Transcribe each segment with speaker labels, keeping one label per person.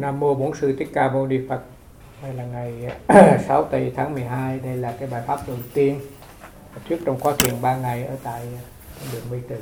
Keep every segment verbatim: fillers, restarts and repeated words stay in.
Speaker 1: Nam mô Bổn Sư Thích Ca Mâu Ni Phật. Đây là ngày sáu tây tháng mười hai. Đây là cái bài pháp đầu tiên thuyết trong khóa thiền ba ngày ở tại đường Mây Từ.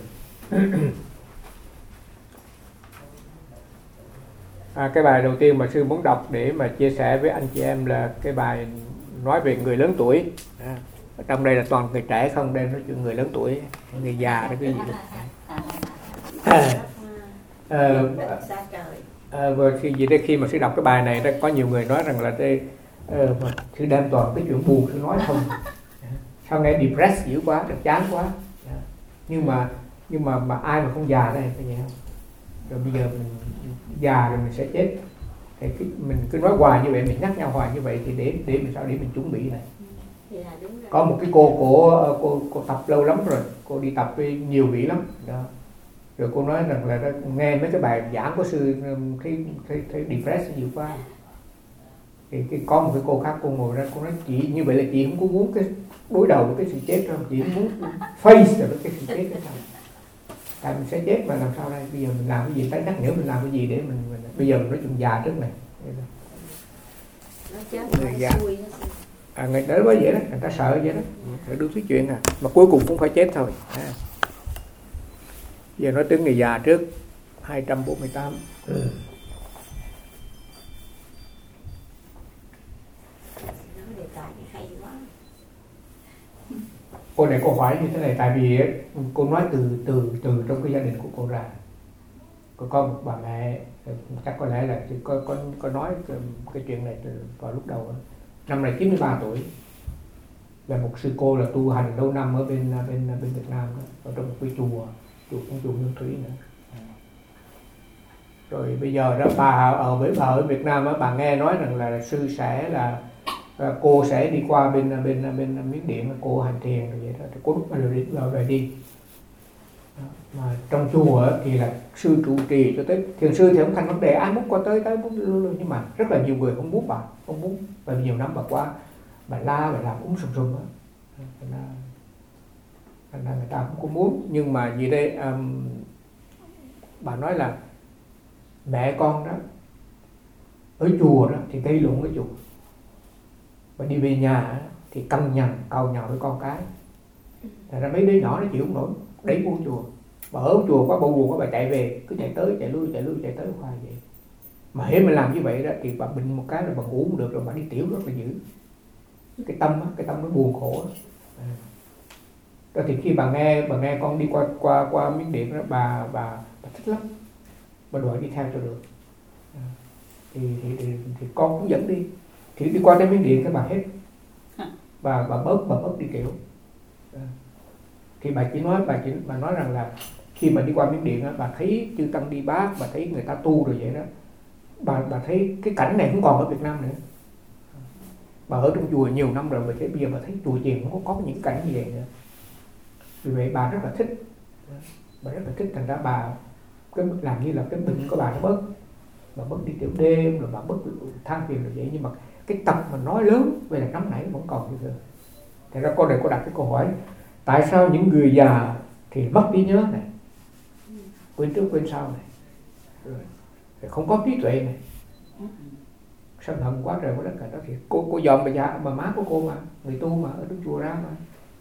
Speaker 1: À, cái bài đầu tiên mà sư muốn đọc để mà chia sẻ với anh chị em là cái bài nói về người lớn tuổi. À, ở trong đây là toàn người trẻ không, đây nói chuyện người lớn tuổi, người già đó cái gì. À, à, à, và khi gì đây khi mà sư đọc cái bài này, có nhiều người nói rằng là đây à, mà sư đem toàn cái chuyện buồn sư nói không, sao nghe depressed dữ quá, được chán quá. À, nhưng mà nhưng mà mà ai mà không già đây phải vậy không? Rồi bây giờ mình già rồi mình sẽ chết, thì cái, mình cứ nói hoài như vậy, mình nhắc nhau hoài như vậy thì để để mình sao để mình chuẩn bị này. Có một cái cô cổ cô cô tập lâu lắm rồi, cô đi tập với nhiều vị lắm đó. Rồi cô nói rằng là nghe mấy cái bài giảng của sư thấy thấy thấy depressed nhiều quá. Thì cái có một cái cô khác, cô ngồi ra cô nói chị như vậy là chị không có muốn cái đối đầu với cái sự chết đâu, chị muốn face được cái sự chết đó thôi. Tại mình sẽ chết mà làm sao đây, bây giờ mình làm cái gì, phải nhắc nhở mình làm cái gì để mình, mình bây giờ mình nói chuyện già trước này. Người già à, người đó bởi vậy đó, người ta sợ vậy đó, phải đưa thuyết chuyện à, mà cuối cùng cũng phải chết thôi. À, giờ nói tiếng người già trước. Hai trăm bốn mươi tám. Ừ. Cô này cô hỏi như thế này, tại vì cô nói từ từ từ trong cái gia đình của cô ra. Cô có một bà mẹ, chắc có lẽ là có có có nói cái, cái chuyện này từ vào lúc đầu. Năm này chín mươi ba tuổi, là một sư cô là tu hành lâu năm ở bên bên bên Việt Nam đó, ở trong một cái chùa, chùa cũng chùa Hương Thủy nữa. Rồi bây giờ đó bà ở với bà ở Việt Nam đó, bà nghe nói rằng là sư sẽ là cô sẽ đi qua bên bên bên Miến Điện, cô hành thiền rồi vậy đó, thì cô lúc mà rồi rồi về đi. Đó. Mà trong chùa thì là sư trụ trì cho tới thiền sư thì không thành vấn đề, ai muốn qua tới tới muốn, nhưng mà rất là nhiều người không muốn bà, không muốn, bởi vì nhiều năm bà qua bà la bà làm cúng sùng sùng đó, thành ra người ta không có muốn. Nhưng mà gì đây, um, bà nói là mẹ con đó ở chùa đó thì gây lộn ở chùa, và đi về nhà thì căng nhằn càu nhàu với con cái, thành ra mấy đứa nhỏ nó chịu không nổi, đẩy vô chùa. Bà ở chùa quá, bà buồn quá, bà chạy về, cứ chạy tới chạy lui chạy lui chạy tới hoài vậy. Mà hễ mình làm như vậy đó thì bà bệnh một cái là bà ngủ không được, rồi bà đi tiểu rất là dữ. Cái tâm á, cái tâm nó buồn khổ đó. À. Rồi thì khi bà nghe bà nghe con đi qua qua qua Miến Điện đó, bà bà bà thích lắm, bà đòi đi theo cho được. À. Thì, thì, thì thì con cũng dẫn đi, thì đi qua tới Miến Điện cái bà hết, bà bà bớt bà bớt đi kiểu. À. Thì bà chỉ nói bà chỉ bà nói rằng là khi mà đi qua Miến Điện đó, bà thấy chư tăng đi bát, bà thấy người ta tu rồi vậy đó, bà bà thấy cái cảnh này không còn ở Việt Nam nữa. Bà ở trong chùa nhiều năm rồi, bà thấy bây giờ bà thấy chùa chiền không có có những cảnh như vậy nữa. Vì vậy bà rất là thích, bà rất là thích, thành ra bà cái làm như là cái bệnh của bà nó bớt, bà bớt đi tiểu đêm, rồi bà bớt than phiền rồi vậy. Nhưng mà cái tập mà nói lớn về là nắm nảy vẫn còn như thế. Thành ra cô này cô đặt cái câu hỏi, tại sao những người già thì mất trí nhớ này, quên trước quên sau này, rồi không có trí tuệ này, sân hận quá trời quá đất cả đó. Thì cô cô dòm bà già, bà má của cô mà, người tu mà, ở trong chùa ra mà.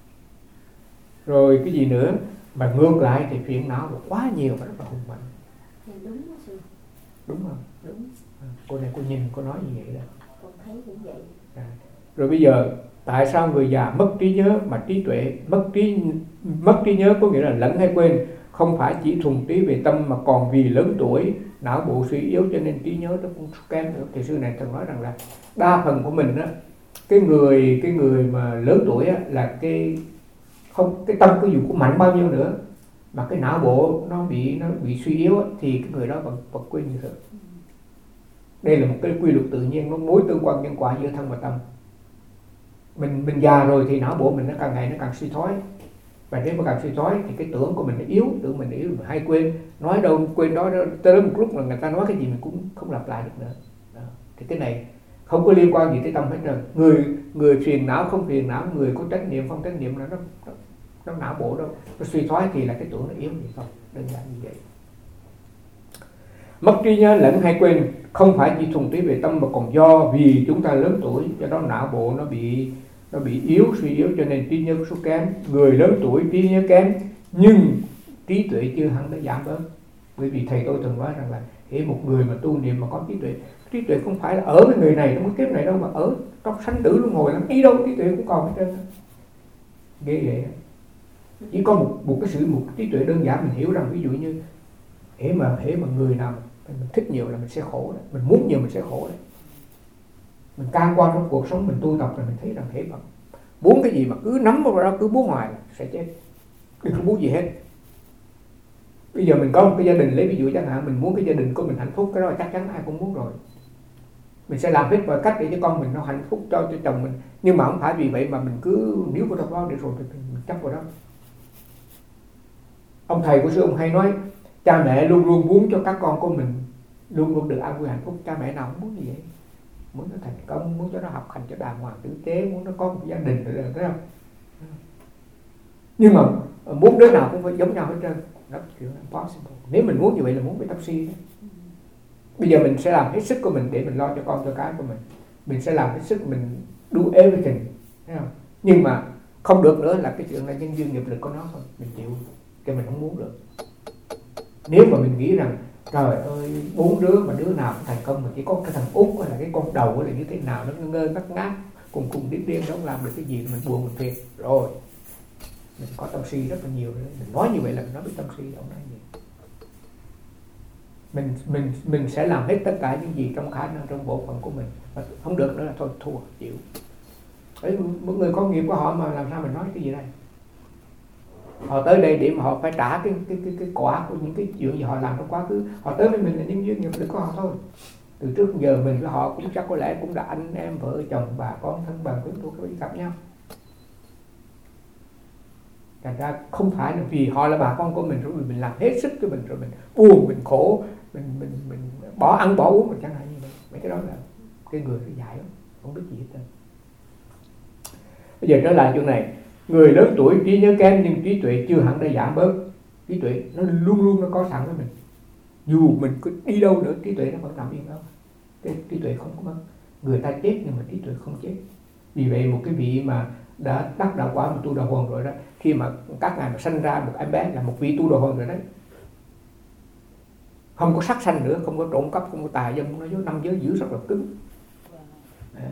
Speaker 1: Rồi cái gì nữa, mà ngược lại thì phiền não quá nhiều và rất là hùng mạnh.
Speaker 2: Đúng đó sư.
Speaker 1: Đúng không?
Speaker 2: Đúng.
Speaker 1: À, cô này cô nhìn cô nói như vậy đó.
Speaker 2: Con thấy cũng vậy.
Speaker 1: À. Rồi bây giờ tại sao người già mất trí nhớ mà trí tuệ mất trí mất trí nhớ có nghĩa là lẫn hay quên, không phải chỉ thuần trí về tâm mà còn vì lớn tuổi não bộ suy yếu cho nên trí nhớ nó cũng kém nữa. Thì sư này từng nói rằng là đa phần của mình á, cái người cái người mà lớn tuổi á, là cái không cái tâm cái dù có mạnh bao nhiêu nữa mà cái não bộ nó bị nó bị suy yếu á, thì cái người đó vẫn vẫn quên như thường. Đây là một cái quy luật tự nhiên, nó mối tương quan nhân quả giữa thân và tâm. Mình mình già rồi thì não bộ mình nó càng ngày nó càng suy thoái, và nếu mà càng suy thoái thì cái tưởng của mình nó yếu, tưởng mình yếu, mình hay quên, nói đâu quên đó, tới một lúc là người ta nói cái gì mình cũng không lặp lại được nữa. Đó. Thì cái này không có liên quan gì tới tâm hết rồi. Người người phiền não không phiền não, người có trách nhiệm không trách nhiệm là nó nó, nó não bộ đâu, nó suy thoái thì là cái tưởng nó yếu vậy không, đơn giản như vậy. Mất trí nhớ lẫn hay quên không phải chỉ thuần túy về tâm mà còn do vì chúng ta lớn tuổi, do đó não bộ nó bị nó bị yếu, suy yếu cho nên trí nhớ số kém. Người lớn tuổi trí nhớ kém nhưng trí tuệ chưa hẳn đã giảm bớt. Bởi vì thầy tôi từng nói rằng là khi một người mà tu niệm mà có trí tuệ, trí tuệ không phải là ở với người này trong cái kiếp này đâu, mà ở trong sanh tử luân hồi lắm, đi đâu trí tuệ cũng còn hết trơn. Ghê vậy. Chỉ có một một cái sự một trí tuệ đơn giản mình hiểu rằng ví dụ như hễ mà hễ mà người nào mình thích nhiều là mình sẽ khổ đấy, mình muốn nhiều mình sẽ khổ đấy. Mình can qua trong cuộc sống mình tu tập là mình thấy rằng hễ mà muốn cái gì mà cứ nắm vào đó cứ muốn hoài là sẽ chết, đừng có muốn gì hết. Bây giờ mình có một cái gia đình, lấy ví dụ chẳng hạn, mình muốn cái gia đình của mình hạnh phúc, cái đó là chắc chắn ai cũng muốn rồi. Mình sẽ làm hết mọi cách để cho con mình nó hạnh phúc, cho cho chồng mình, nhưng mà không phải vì vậy mà mình cứ níu vào đó để rồi mình, mình chấp vào đó. Ông thầy của sư ông hay nói cha mẹ luôn luôn muốn cho các con của mình luôn luôn được an vui hạnh phúc. Cha mẹ nào cũng muốn gì vậy? Muốn nó thành công, muốn cho nó học hành cho đàng hoàng tử tế, muốn nó có một gia đình rồi, thấy không? Nhưng mà muốn đứa nào cũng phải giống nhau hết trơn. Đó kiểu impossible. Nếu mình muốn như vậy là muốn bị tâm si đó. Bây giờ mình sẽ làm hết sức của mình để mình lo cho con cho cái của mình. Mình sẽ làm hết sức mình do everything, thấy không? Nhưng mà không được nữa là cái chuyện là nhân duyên nghiệp lực của nó thôi, mình chịu, cái mình không muốn được. Nếu mà mình nghĩ rằng trời ơi bốn đứa mà đứa nào cũng thành công mà chỉ có cái thằng út hay là cái con đầu là như thế nào nó ngơ ngơ ngắt ngát cùng cùng điên điên nó không làm được cái gì, mình buồn mình phiền rồi mình có tâm si rất là nhiều rồi. Mình nói như vậy là nó bị tâm si, ông nói gì mình mình mình sẽ làm hết tất cả những gì trong khả năng, trong bộ phận của mình, và không được nữa là thôi thua chịu. Đấy, mỗi người có nghiệp của họ mà làm sao mình nói cái gì đây? Họ tới đây để mà họ phải trả cái cái cái cái quả của những cái chuyện gì họ làm trong quá khứ. Họ tới với mình là nhân duyên nghiệp lực của họ thôi. Từ trước giờ mình với họ cũng chắc có lẽ cũng đã anh em vợ chồng bà con thân bằng quyến thuộc cái gặp nhau. Thành ra không phải là vì họ là bà con của mình rồi mình làm hết sức cho mình rồi mình buồn mình khổ mình mình mình bỏ ăn bỏ uống mình chẳng hạn như vậy. Mấy cái đó là cái người phải dạy lắm, không biết gì hết trơn. Bây giờ trở lại chỗ này, người lớn tuổi trí nhớ kém nhưng trí tuệ chưa hẳn đã giảm bớt. Trí tuệ nó luôn luôn nó có sẵn với mình, dù mình cứ đi đâu nữa trí tuệ nó vẫn nằm yên đó. Cái trí tuệ không có mất. Người ta chết nhưng mà trí tuệ không chết. Vì vậy một cái vị mà đã đắc đạo quả một tu đạo hoàn rồi đó, khi mà các ngài mà sanh ra một em bé là một vị tu đạo hoàn rồi đấy, không có sát sanh nữa, không có trộm cắp, không có tà dâm, nó năm giới giữ rất là cứng. À.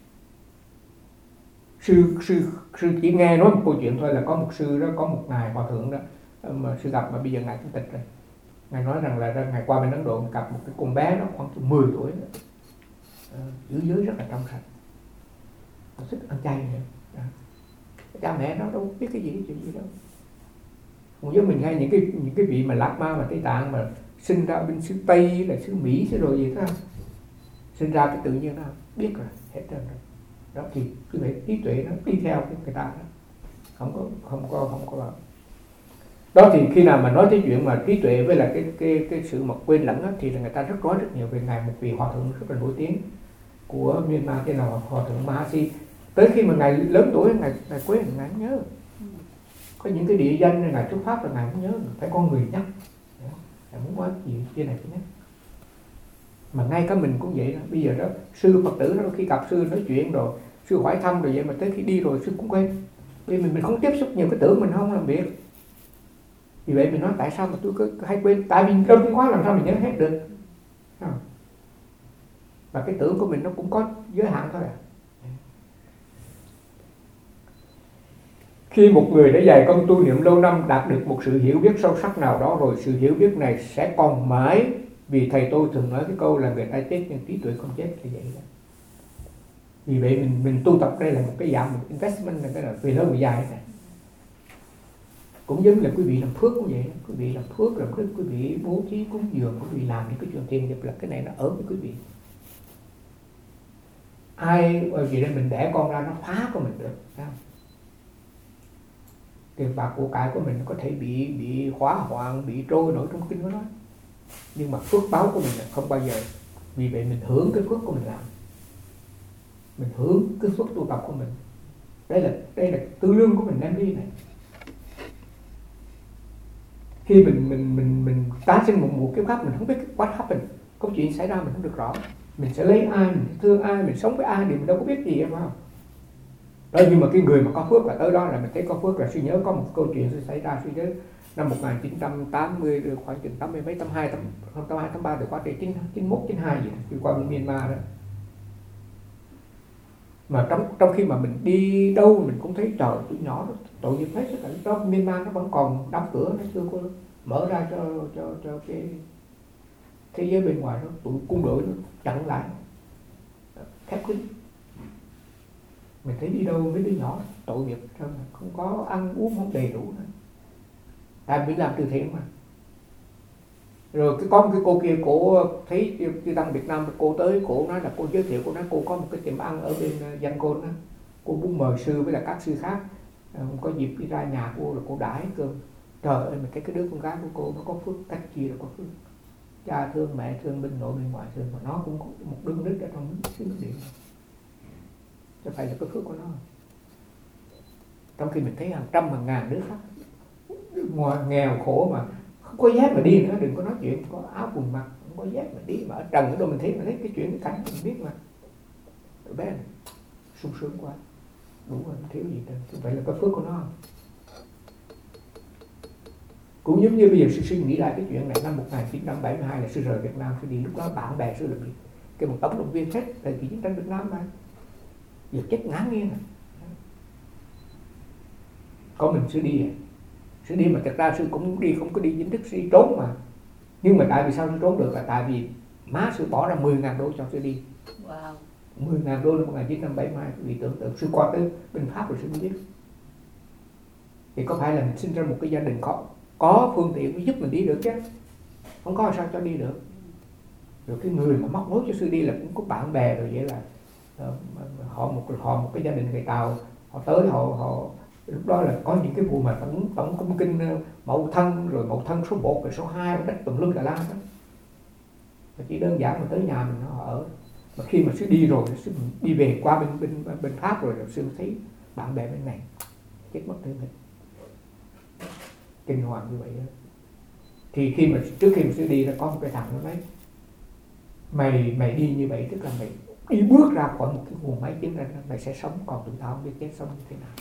Speaker 1: sư sư sư chỉ nghe nói một câu chuyện thôi, là có một sư đó, có một ngài hòa thượng đó mà sư gặp mà bây giờ ngài cũng tịch rồi. Ngài nói rằng là ngày qua bên Ấn Độ gặp một cái con bé nó khoảng mười tuổi đó. À, giữ giới rất là trong sạch, nó thích ăn chay nữa. À. Cha mẹ nó đâu biết cái gì chuyện gì đâu. Còn giống mình ngay những cái những cái vị mà Lạt Ma mà Tây Tạng mà sinh ra bên xứ Tây là xứ Mỹ xứ rồi gì đó, sinh ra cái tự nhiên nó biết rồi hết trơn rồi. Đó thì cái vậy trí tuệ nó đi theo cái người ta đó, không có không có không có bảo. Đó thì khi nào mà nói tới chuyện mà trí tuệ với là cái cái cái sự mà quên lẫn đó, thì là người ta rất nói rất nhiều về ngài một vị hòa thượng rất là nổi tiếng của Myanmar tên là hòa thượng Mahasi. Tới khi mà ngài lớn tuổi ngài ngài quên, ngài không nhớ. Có những cái địa danh ngài xuất pháp là ngài không nhớ, phải con người nhắc. Ngài muốn nói gì kia này kia nhắc. Mà ngay cả mình cũng vậy đó. Bây giờ đó sư Phật tử đó khi gặp sư nói chuyện rồi, sư hỏi thăm rồi vậy mà tới khi đi rồi sư cũng quên. Vì mình mình không tiếp xúc nhiều cái tưởng mình không làm việc. Vì vậy mình nói tại sao mà tôi cứ hay quên, tại vì đông quá làm sao mình nhớ hết được. Và cái tưởng của mình nó cũng có giới hạn thôi à. Khi một người đã dày công tu niệm lâu năm đạt được một sự hiểu biết sâu sắc nào đó rồi, sự hiểu biết này sẽ còn mãi. Vì thầy tôi thường nói cái câu là người ta chết nhưng trí tuệ không chết thì vậy đó. Vì vậy mình mình tu tập đây là một cái dạng một investment, là cái là về lâu về dài này. Cũng giống là quý vị làm phước cũng vậy, quý vị làm phước làm đức, quý vị bố thí cúng dường, quý vị làm những cái chuyện thiện nghiệp là cái này nó ở với quý vị. Ai bởi vì đây mình đẻ con ra nó phá của mình được, thấy không? Tiền bạc của cải của mình có thể bị bị hỏa hoạn, bị trôi nổi trong kinh của nó. Nhưng mà phước báo của mình là không bao giờ. Vì vậy mình hưởng cái phước của mình làm, mình hưởng cái phước tu tập của mình. Đây là đây là tư lương của mình đem đi này. khi mình mình mình mình tái sinh một một kiếp khác, mình không biết what happened, có chuyện xảy ra mình không được rõ, mình sẽ lấy ai, mình sẽ thương ai, mình sống với ai thì mình đâu có biết gì, phải không? Đó, nhưng mà cái người mà có phước là tới đó là mình thấy có phước là. Suy nhớ có một câu chuyện xảy ra, suy nhớ năm một nghìn chín trăm tám mươi, khoảng chừng tám mươi mấy, tám hai, tám hai, tám ba, từ quá trình chín chín mốt, chín hai gì đó, đi qua bên Myanmar đó. Mà trong trong khi mà mình đi đâu mình cũng thấy trời, tụi nhỏ đó, tội nghiệp hết. Lúc đó Myanmar nó vẫn còn đóng cửa, nó chưa có mở ra cho cho cho cái thế giới bên ngoài đó, tụi quân đội nó chặn lại, khép kín. Mình thấy đi đâu mấy đứa nhỏ tội nghiệp, không có ăn uống không đầy đủ nữa. Tại mình làm từ thiện mà. Rồi cái có một cái cô kia, cổ thấy Chư Tăng Việt Nam, cô tới, cổ nói là cô giới thiệu, cô nói cô có một cái tiệm ăn ở bên Yangon đó, cô muốn mời sư với là các sư khác, có dịp đi ra nhà cô là cô đãi cơm. Trời ơi, mình thấy cái đứa con gái của cô nó có phước, cách chia là có phước, cha thương, mẹ thương, bên nội bên ngoại thương, mà nó cũng có một đứa nít ở trong xứ điện, cho phải là cái phước của nó. Trong khi mình thấy hàng trăm hàng ngàn đứa khác ngoài nghèo khổ mà không có dép mà đi nữa, đừng có nói chuyện có áo quần mặc, không có dép mà đi, mà ở trần ở đâu mình thấy mình thấy cái chuyện cái cảnh mình biết mà. Tụi bé này sung sướng quá, đủ rồi, thiếu gì đâu. Vậy là cái phước của nó. Cũng giống như bây giờ sư sư nghĩ lại cái chuyện này, năm một nghìn chín trăm bảy mươi hai là sư rời Việt Nam, sư đi, lúc đó bạn bè sư là bị cái một tổng động viên hết thời kỳ chiến tranh Việt Nam mà giờ chết ngán nghiêng rồi. Có mình sư đi à. Sư đi mà thật ra sư cũng đi, không có đi chính thức, sư đi trốn mà. Nhưng mà tại vì sao sư trốn được là tại vì má sư bỏ ra mười ngàn đô cho sư đi. Wow. mười ngàn đô năm một nghìn chín trăm bảy mươi hai, vì tưởng tượng sư qua tới bên Pháp rồi sư mới biết. Thì có phải là mình sinh ra một cái gia đình có có phương tiện mới giúp mình đi được chứ, không có sao cho đi được. Rồi cái người mà móc nối cho sư đi là cũng có bạn bè rồi, vậy là uh, họ một họ một cái gia đình người Tàu, họ tới họ họ lúc đó là có những cái vụ mà tổng tổng công kinh Mậu Thân, rồi Mậu Thân số một, rồi số hai, đất tùm lum là la đó. Mà chỉ đơn giản mà tới nhà mình họ ở. Mà khi mà sư đi rồi, sư đi về qua bên bên bên Pháp rồi, rồi sư thấy bạn bè bên này chết mất thêm hết, kinh hoàng như vậy đó. Thì khi mà trước khi mà sư đi, là có một cái thằng nó nói mày mày đi như vậy tức là mày đi bước ra khỏi một cái nguồn máy chiến tranh, mày sẽ sống, còn tụi tao không biết chết sống như thế nào.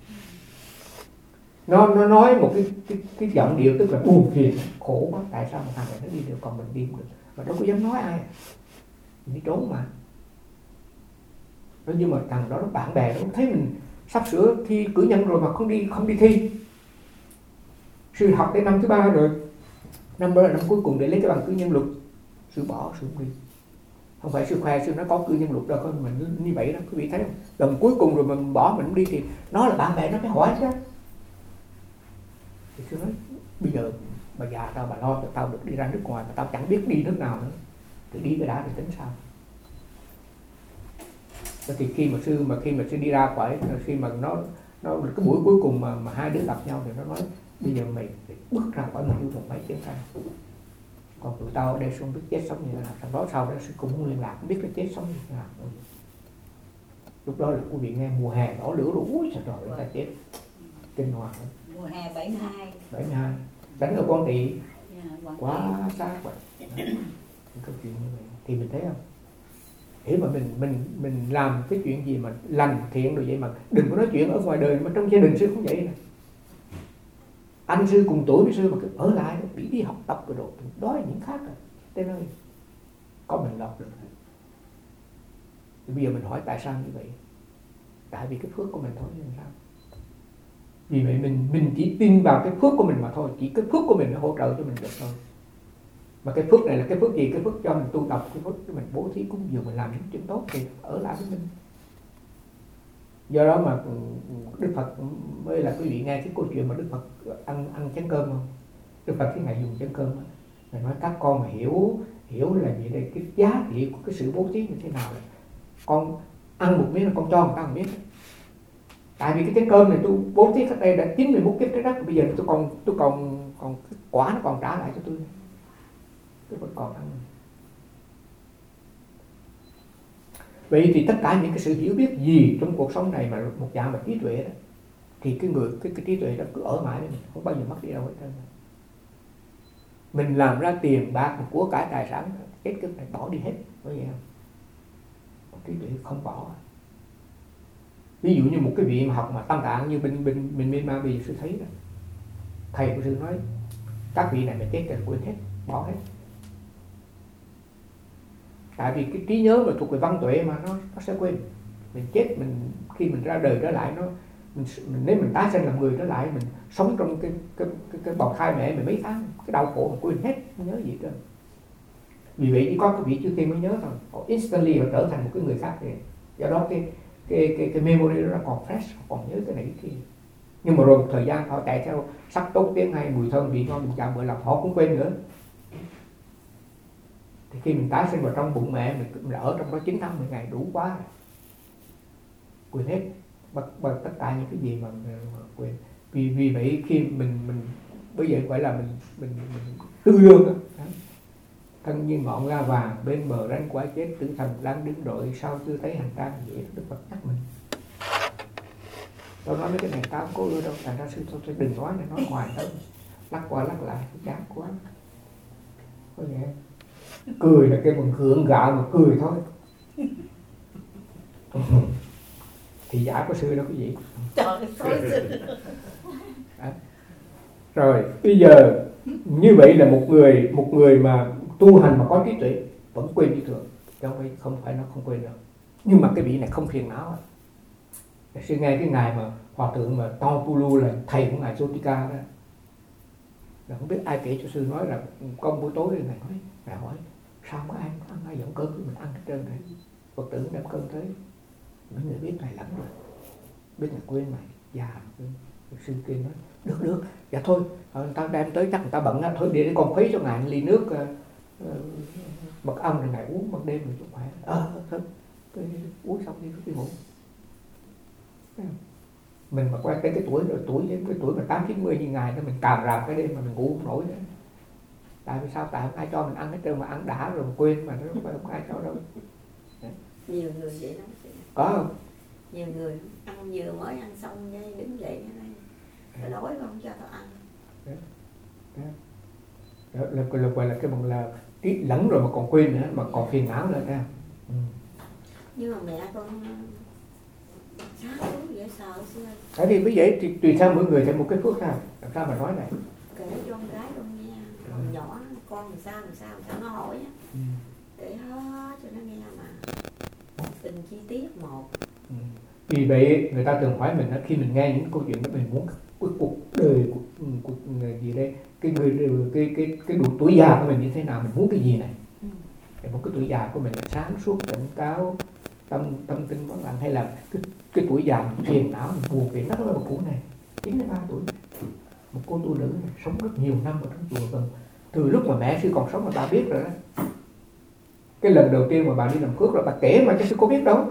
Speaker 1: Nó nó nói một cái cái cái giọng điệu tức là buồn phiền, khổ quá, tại sao mà thằng này nó đi được còn mình đi không được, mà đâu có dám nói ai, mình đi trốn mà. Nhưng mà thằng đó nó bạn bè nó thấy mình sắp sửa thi cử nhân rồi mà không đi không đi thi. Sư học đến năm thứ ba rồi, năm đó là năm cuối cùng để lấy cái bằng cử nhân luật, sư bỏ, sư không đi. Không phải sư khoe, sư nói có cử nhân luật đâu, con mình như vậy đó, quý vị thấy không? Lần cuối cùng rồi mình bỏ, mình không đi thì nó là bạn bè nó phải hỏi chứ. Thì sư nói bây giờ bà già tao, bà lo cho tao được đi ra nước ngoài mà tao chẳng biết đi nước nào nữa, thì đi cái đã thì tính sao. Thì khi mà sư mà khi mà sư đi ra khỏi, khi mà nó nó cái buổi cuối cùng mà, mà hai đứa gặp nhau thì nó nói bây giờ mày bước ra khỏi một vùng máy chiến tranh, còn tụi tao ở đây không biết chết sống như thế nào. Thằng đó sau đó sư cũng không liên lạc, không biết là chết sống như thế nào. Lúc đó là quý vị nghe mùa hè đỏ lửa rồi, úi trời trời, người ta chết kinh hoàng.
Speaker 2: Mùa hè bảy mươi hai
Speaker 1: bảy mươi hai đánh ở Quảng Trị, yeah, quá xa vậy. Câu chuyện như vậy thì mình thấy không, hiểu mà mình mình mình làm cái chuyện gì mà lành thiện rồi vậy mà đừng có nói chuyện ở ngoài đời, mà trong gia đình sư cũng vậy nè. Anh sư cùng tuổi với sư mà cứ ở lại bị đi học tập rồi, đó là những khác rồi. Tên ơi, có mình lọc được. Thì bây giờ mình hỏi tại sao như vậy? Tại vì cái phước của mình thôi như sao? Vì vậy mình mình chỉ tin vào cái phước của mình mà thôi, chỉ cái phước của mình nó hỗ trợ cho mình được thôi. Mà cái phước này là cái phước gì? Cái phước cho mình tu tập, cái phước cho mình bố thí cúng dường, mình làm những chuyện tốt thì ở lại với mình. Do đó mà Đức Phật mới là quý vị nghe cái câu chuyện mà Đức Phật ăn ăn chén cơm không? Đức Phật cái ngày dùng chén cơm đó, Ngài nói các con mà hiểu hiểu là gì đây, cái giá trị của cái sự bố thí như thế nào là con ăn một miếng là con cho người ta một miếng. Tại vì cái chén cơm này tôi bố thí cách đây đã chín mươi mốt kiếp trái đất, bây giờ tôi còn tôi còn còn cái quả nó còn trả lại cho tôi, tôi vẫn còn ăn. Vậy thì tất cả những cái sự hiểu biết gì trong cuộc sống này mà một dạng mà trí tuệ đó, thì cái người cái, cái trí tuệ đó cứ ở mãi với mình, không bao giờ mất đi đâu hết trơn. mình làm ra tiền bạc của cải tài sản, hết cái này bỏ đi hết, có vậy không? Trí tuệ không bỏ. Ví dụ như một cái vị mà học mà tam tạng như bên bên bên Myanmar bây giờ sư thấy đó, thầy của sư nói các vị này mà chết rồi quên hết, bỏ hết. Tại vì cái trí nhớ mà thuộc về văn tuệ mà nó nó sẽ quên. Mình chết, mình khi mình ra đời trở lại nó mình, mình nếu mình tái sinh làm người trở lại, mình sống trong cái cái cái, cái bào thai mẹ mình mấy tháng, cái đau khổ mà quên hết, không nhớ gì trơn. Vì vậy chỉ có cái vị chư thiên mới nhớ thôi, họ instantly họ trở thành một cái người khác rồi. Do đó cái cái cái cái memory đó còn fresh, còn nhớ cái này cái kia. Nhưng mà rồi một thời gian họ chạy theo sắc tốt tiếng hay mùi thơm vị ngon mình chạm bữa làm họ cũng quên nữa. Thì khi mình tái sinh vào trong bụng mẹ mình, mình ở trong đó chín tháng mười ngày đủ quá rồi, quên hết bất, bất, tất cả những cái gì mà, mà, mà quên. Vì vì vậy khi mình mình bây giờ gọi là mình mình, mình tư lương đó. Thân như ngọn la vàng bên bờ ranh quả chết, tử thần đang đứng đội sao chưa thấy hành trang vậy. Đức Phật nhắc mình. Tôi nói mấy cái này tao không có ưa đâu, thành ra sư tôi đừng nói này, nói hoài đâu, lắc qua lắc lại chán quá. Có nghe cười là cái bằng hưởng gạo mà cười thôi. Thì giả của sư đâu có gì. Rồi bây giờ như vậy là một người một người mà tu hành mà có trí tuệ vẫn quên như thường, chứ không phải nó không quên đâu. Nhưng mà cái vị này không phiền não. Sư nghe cái ngài mà hòa thượng mà Taupulu là thầy của ngài Sotika đó, là không biết ai kể cho sư nói là công buổi tối ngài nói, ngài hỏi sao có ăn ăn ai dẫn cơm mình ăn hết trơn này, Phật tử đem cơm tới, mấy người biết ngài lắm rồi, biết ngài quên mày già rồi. Sư kia nói được được, dạ thôi người ta đem tới chắc người ta bận á, thôi để con khuấy cho ngài ly nước uh, uh, mật ong rồi ngài uống ban đêm rồi chút khỏe. Ờ à, thôi cái, uống xong đi đi ngủ. Mình mà quay tới cái tuổi rồi tuổi cái tuổi mà tám chín mươi như ngài đó mình càm ràm cái đêm mà mình ngủ không nổi nữa. Tại vì sao? Tại không ai cho mình ăn hết trơn, mà ăn đã rồi mà quên mà nó không, không ai cho đâu.
Speaker 2: Nhiều người vậy đó.
Speaker 1: Có không?
Speaker 2: Nhiều người ăn vừa mới ăn xong ngay đứng dậy như này, tao đói không cho tao ăn.
Speaker 1: Đó, đó, là, là gọi là cái bằng là trí lẫn rồi mà còn quên nữa, mà còn phiền não nữa ra. Ừ.
Speaker 2: Nhưng mà mẹ con sao vậy sợ xưa.
Speaker 1: Tại vì bây giờ thì tùy theo mỗi người theo một cái phước sao, làm sao mà nói này.
Speaker 2: Kể cho con gái con nghe, còn ừ. nhỏ con làm sao làm sao làm sao nó hỏi á, ừ. Kể hết cho nó nghe mà từng chi tiết một.
Speaker 1: Ừ. Vì vậy người ta thường hỏi mình đó, khi mình nghe những câu chuyện đó mình muốn cái cuộc đời của, của, của gì đây, cái người cái cái cái đủ tuổi già của mình như thế nào, mình muốn cái gì này. Ừ. Để một cái tuổi già của mình là sáng suốt tỉnh táo, tâm tâm tinh vắng lặng, hay là cái, cái tuổi già mình phiền não mình buồn phiền rất là một cụ này chín mươi ba tuổi, một cô tu nữ này, sống rất nhiều năm ở trong chùa gần từ lúc mà mẹ sư còn sống mà bà biết rồi đó. Cái lần đầu tiên mà bà đi làm phước rồi bà kể mà cho sư có biết đâu.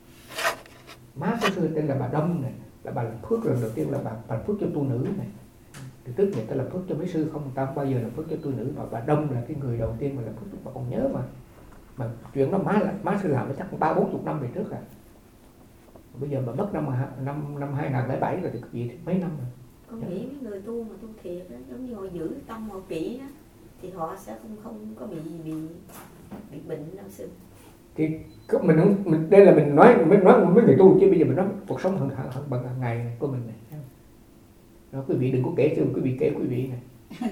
Speaker 1: Má của sư tên là bà Đông này, là bà làm phước lần đầu tiên là bà làm phước cho tu nữ này. Từ trước người ta làm phước cho mấy sư không, người ta không bao giờ làm phước cho tu nữ, mà bà Đông là cái người đầu tiên mà làm phước, bà còn nhớ mà. Mà chuyện đó má là má sư làm chắc ba bốn chục năm về trước à. Bây giờ mà mất năm năm năm hai nghìn lẻ bảy rồi thì gì mấy năm rồi.
Speaker 2: Con nghĩ mấy người tu mà tu thiệt đó, giống như họ giữ tâm họ kỹ đó, thì họ sẽ không không có bị bị bị bệnh đâu sư.
Speaker 1: Thì mình không mình đây là mình nói mình nói với người tu, chứ bây giờ mình nói cuộc sống hàng hàng bằng hàng ngày của mình này. Đó, quý vị đừng có kể cho quý vị kể quý vị này.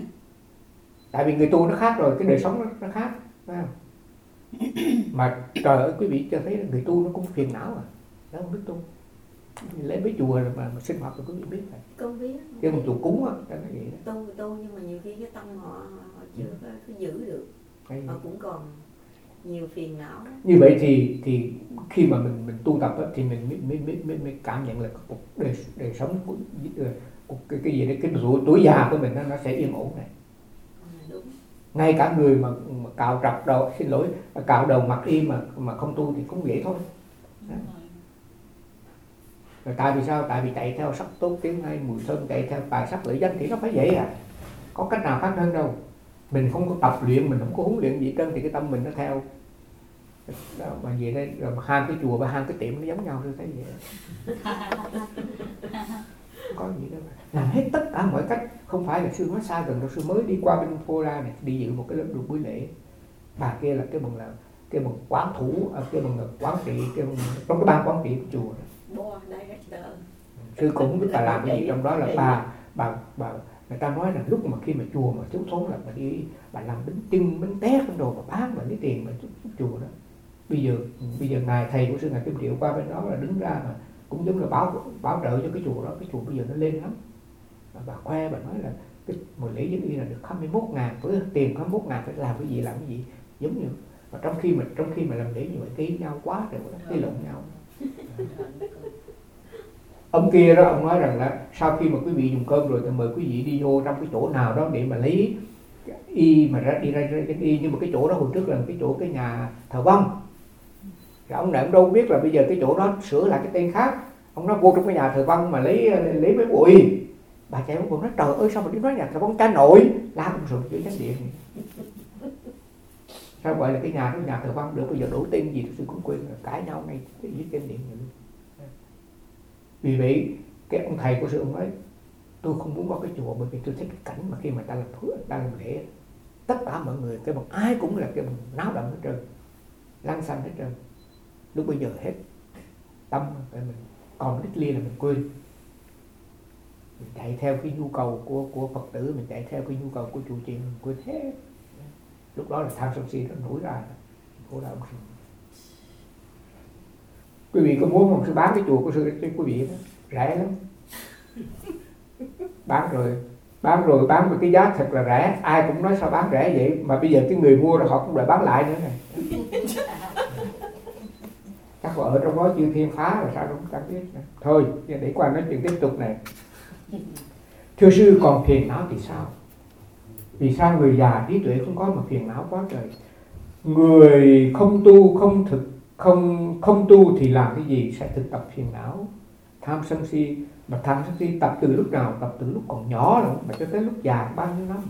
Speaker 1: Tại vì người tu nó khác rồi, cái đời sống nó, nó khác, phải không? Mà trời ơi quý vị cho thấy người tu nó cũng phiền não à, nó không biết tu. Lấy mấy chùa mà, mà sinh hoạt rồi quý vị biết rồi.
Speaker 2: Con biết.
Speaker 1: Chứ một chùa cúng á, nó vậy
Speaker 2: đó. Tu tu nhưng mà nhiều khi cái tâm họ họ chưa ừ. có, có giữ được, hay họ cũng còn nhiều phiền não.
Speaker 1: Như vậy thì thì khi mà mình mình tu tập á, thì mình mới, mới, mới, mới, mới cảm nhận là cuộc đời đời sống của cuộc cái cái gì đấy, cái tuổi, tuổi già của mình nó, nó sẽ yên ổn này.
Speaker 2: Đúng.
Speaker 1: Ngay cả người mà, mà cạo trọc đầu, xin lỗi, cạo đầu mặc y mà mà không tu thì cũng vậy thôi. Rồi tại vì sao? Tại vì chạy theo sắc tốt tiếng hay mùi thơm, chạy theo tài sắc lợi danh thì nó phải vậy à. Có cách nào khác hơn đâu. Mình không có tập luyện, mình không có huấn luyện gì trơn thì cái tâm mình nó theo. Đó, mà gì đây, rồi mà hang cái chùa và hang cái tiệm nó giống nhau tôi thấy vậy. không có gì đâu, làm hết tất cả mọi cách. Không phải là sư nói xa gần đâu, sư mới đi qua bên Pora này đi dự một cái lớp được buổi lễ, bà kia là cái bằng là cái bằng quán thủ, cái bằng là quán trị, cái bằng trong cái ban quán trị của chùa đó. Sư cũng không biết bà làm cái gì trong đó, là bà bà bà người ta nói là lúc mà khi mà chùa mà thiếu thốn là bà đi bà làm bánh chưng bánh tét bánh đồ mà bán, mà lấy tiền mà chút, chút chùa đó. Bây giờ bây giờ ngài thầy của sư ngài Kim Triệu qua bên đó là đứng ra mà cũng giống là bảo bảo trợ cho cái chùa đó, cái chùa bây giờ nó lên lắm. Và bà khoe, bà nói là cái buổi lễ dân y là được hai mươi mốt ngàn, với tiền hai mươi mốt ngàn phải làm cái gì làm cái gì, giống như và trong khi mà trong khi mà làm lễ như vậy cái nhau quá rồi, cái lộn nhau. Ông kia đó, ông nói rằng là sau khi mà quý vị dùng cơm rồi thì mời quý vị đi vô trong cái chỗ nào đó để mà lấy y mà ra đi ra ra cái y, nhưng mà cái chỗ đó hồi trước là cái chỗ cái nhà thờ vong. Rồi ông này ông đâu biết là bây giờ cái chỗ đó sửa lại cái tên khác. Ông nói vô trong cái nhà thờ vong mà lấy lấy mấy bộ y. Bà chạy ông nói trời ơi sao mà đi nói nhà thờ vong cha nội, la ông rồi chửi chánh điện. Sao gọi là cái nhà cái nhà thờ vong được, bây giờ đổi tên gì thì tôi cũng quên, cãi nhau ngay cái dưới chánh điện này. Vì vậy cái ông thầy của sư ông nói tôi không muốn có cái chùa, bởi vì tôi thấy cái cảnh mà khi mà ta làm phước, ta làm lễ, tất cả mọi người cái bằng ai cũng là cái bằng náo động hết trơn, lăng xanh hết trơn. Lúc bây giờ hết tâm mình còn đích lia là mình quên, mình chạy theo cái nhu cầu của của Phật tử, mình chạy theo cái nhu cầu của chùa chiền, mình quên hết. Lúc đó là tham sân si nó nổi ra, khổ đau. Quý vị có muốn không sư bán cái chùa của sư cho quý vị đó, rẻ lắm. Bán rồi, bán rồi bán với cái giá thật là rẻ, ai cũng nói sao bán rẻ vậy, mà bây giờ cái người mua rồi họ cũng lại bán lại nữa này. Chắc họ ở trong đó chưa thiên phá rồi sao không chẳng biết. Thôi, để qua nói chuyện tiếp tục này. Thưa sư, còn phiền não thì sao? Vì sao người già trí tuệ không có mà phiền não quá trời? Người không tu, không thực, không không tu thì làm cái gì sẽ thực tập phiền não, tham sân si. Mà tham sân si tập từ lúc nào? Tập từ lúc còn nhỏ rồi mà cho tới lúc già bao nhiêu năm.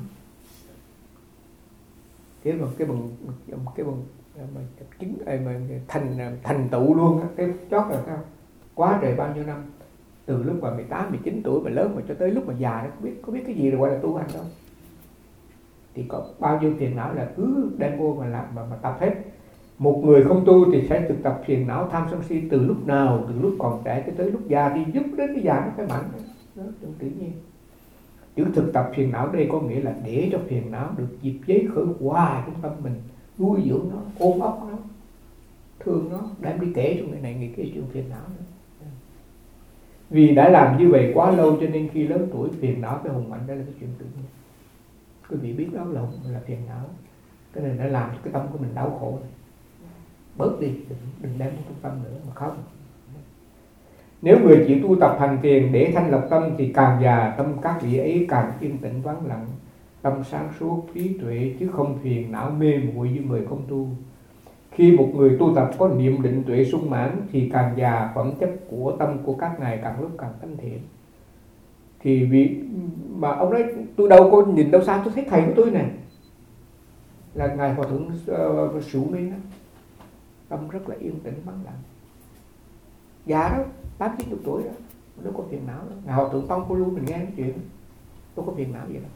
Speaker 1: Cái bằng cái bằng cái bằng chính mà thành thành tựu luôn á, cái chót là sao? Quá trời bao nhiêu năm, từ lúc mà mười tám, mười chín tuổi mà lớn mà cho tới lúc mà già nó không biết có biết cái gì rồi gọi là tu hành đâu. Thì có bao nhiêu phiền não là cứ đem vô mà làm mà, mà tập hết. Một người không tu thì sẽ thực tập phiền não tham sân si từ lúc nào? Từ lúc còn trẻ cho tới lúc già, đi giúp đến cái già nó phải mạnh đó, trong tự nhiên. Chữ thực tập phiền não đây có nghĩa là để cho phiền não được dịp giấy khởi hoài trong tâm mình, nuôi dưỡng nó, ôm ấp nó, thương nó, đem đi kể cho người này người kia chuyện phiền não nữa. Vì đã làm như vậy quá lâu cho nên khi lớn tuổi phiền não cái hùng mạnh đó là cái chuyện tự nhiên. Quý vị biết đó là là phiền não, cái này đã làm cho cái tâm của mình đau khổ này. Bớt đi, đừng, đừng đem cái tâm nữa mà khóc. Nếu người chỉ tu tập hành thiền để thanh lọc tâm thì càng già tâm các vị ấy càng yên tĩnh vắng lặng, tâm sáng suốt, trí tuệ chứ không phiền não mê muội như người không tu. Khi một người tu tập có niệm định tuệ sung mãn thì càng già phẩm chất của tâm của các ngài càng lúc càng thanh thiện. Thì vì mà ông nói tôi đâu có nhìn đâu xa, tôi thấy thầy của tôi này là ngài Hòa thượng uh, Sủ Minh đó, tâm rất là yên tĩnh vắng lặng, già đó, tám chín chục tuổi đó, đâu có phiền não đâu. Ngài Hòa thượng Tông Cô Lu mình nghe nói chuyện, đâu có phiền não gì đâu.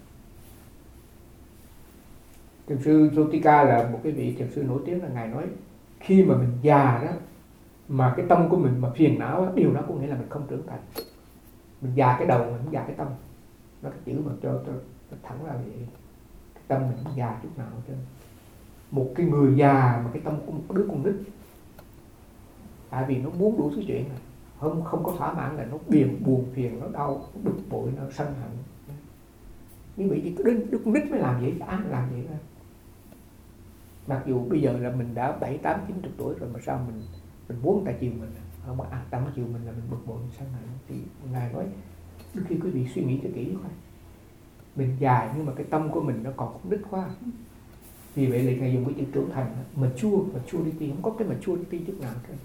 Speaker 1: Thiền sư Sotika là một cái vị thiền sư nổi tiếng, là ngài nói khi mà mình già đó mà cái tâm của mình mà phiền não đó, điều đó có nghĩa là mình không trưởng thành. Mình già cái đầu, mình không già cái tâm. Nó cái chữ mà cho, cho, cho thẳng ra vậy. Cái tâm mình không già chút nào hết trơn. Một cái người già mà cái tâm của một đứa con nít, tại vì nó muốn đủ thứ chuyện này, không không có thỏa mãn là nó biền buồn phiền, nó đau, nó bực bội, nó sân hận. Như vậy thì đứa, đứa con nít mới làm vậy, ai làm vậy đó. Mặc dù bây giờ là mình đã bảy, tám, chín chục tuổi rồi mà sao mình mình muốn người ta chiều mình, không mà à, ta chiều mình là mình bực bội, mình sân hận. Thì ngài nói đôi khi quý vị suy nghĩ cho kỹ thôi, mình dài nhưng mà cái tâm của mình nó còn không đích quá. Vì vậy là ngài dùng cái chữ trưởng thành, mature, maturity, không có cái maturity chút nào hết.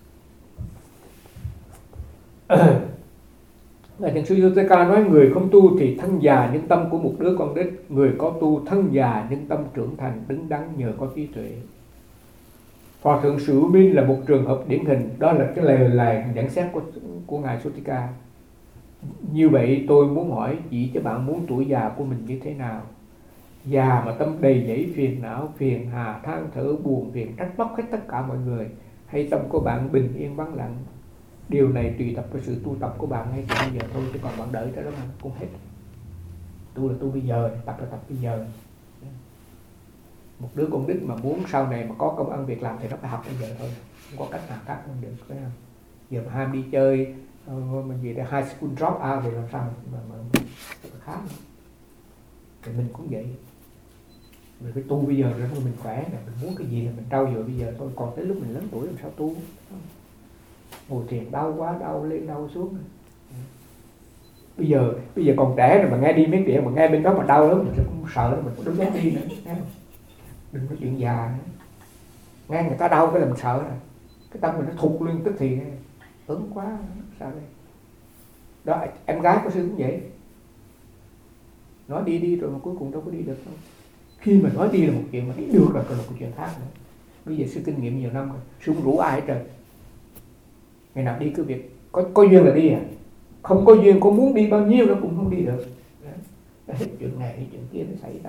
Speaker 1: Ngài Thiền sư Yotaka nói người không tu thì thân già nhưng tâm của một đứa con nít, người có tu thân già nhưng tâm trưởng thành đứng đắn nhờ có trí tuệ. Hòa thượng Sửu Minh là một trường hợp điển hình, đó là cái lời là nhận xét của, của ngài Sotika. Như vậy tôi muốn hỏi chỉ cho bạn muốn tuổi già của mình như thế nào. Già mà tâm đầy dẫy phiền não, phiền hà, than thở, buồn phiền, trách móc hết tất cả mọi người, hay tâm của bạn bình yên vắng lặng. Điều này tùy tập vào sự tu tập của bạn ngay từ bây giờ thôi, chứ còn bạn đợi tới đó mà cũng hết. Tu là tu bây giờ, tập là tập bây giờ. Một đứa con nít mà muốn sau này mà có công ăn việc làm thì nó phải học bây giờ thôi, không có cách nào khác không được, phải không? Giờ mà ham đi chơi, mình gì đó high school drop out thì làm sao mà, mà, mà khá. Thì mình cũng vậy, mình phải tu bây giờ để mình khỏe này, mình muốn cái gì là mình trau dồi bây giờ thôi, còn tới lúc mình lớn tuổi làm sao tu. Ngồi thiền đau quá, đau lên đau xuống. Bây giờ bây giờ còn trẻ rồi mà nghe đi miếng điện mà nghe bên đó mà đau lắm mình cũng sợ, mình cũng đứng dám đi nữa. Đừng có chuyện già nữa. Nghe người ta đau cái là mình sợ rồi, cái tâm mình nó thụt lên tức thì ứng quá, sao đây. Đó, em gái của sư cũng vậy, nói đi đi rồi mà cuối cùng đâu có đi được đâu. Khi mà nói đi là một chuyện, mà đi được là còn là một chuyện khác nữa. Bây giờ sư kinh nghiệm nhiều năm rồi, sư không rủ ai hết trời. Ngày nào đi cứ việc có có duyên là đi à, không có duyên có muốn đi bao nhiêu nó cũng không đi được. Đó, chuyện này chuyện kia nó xảy ra.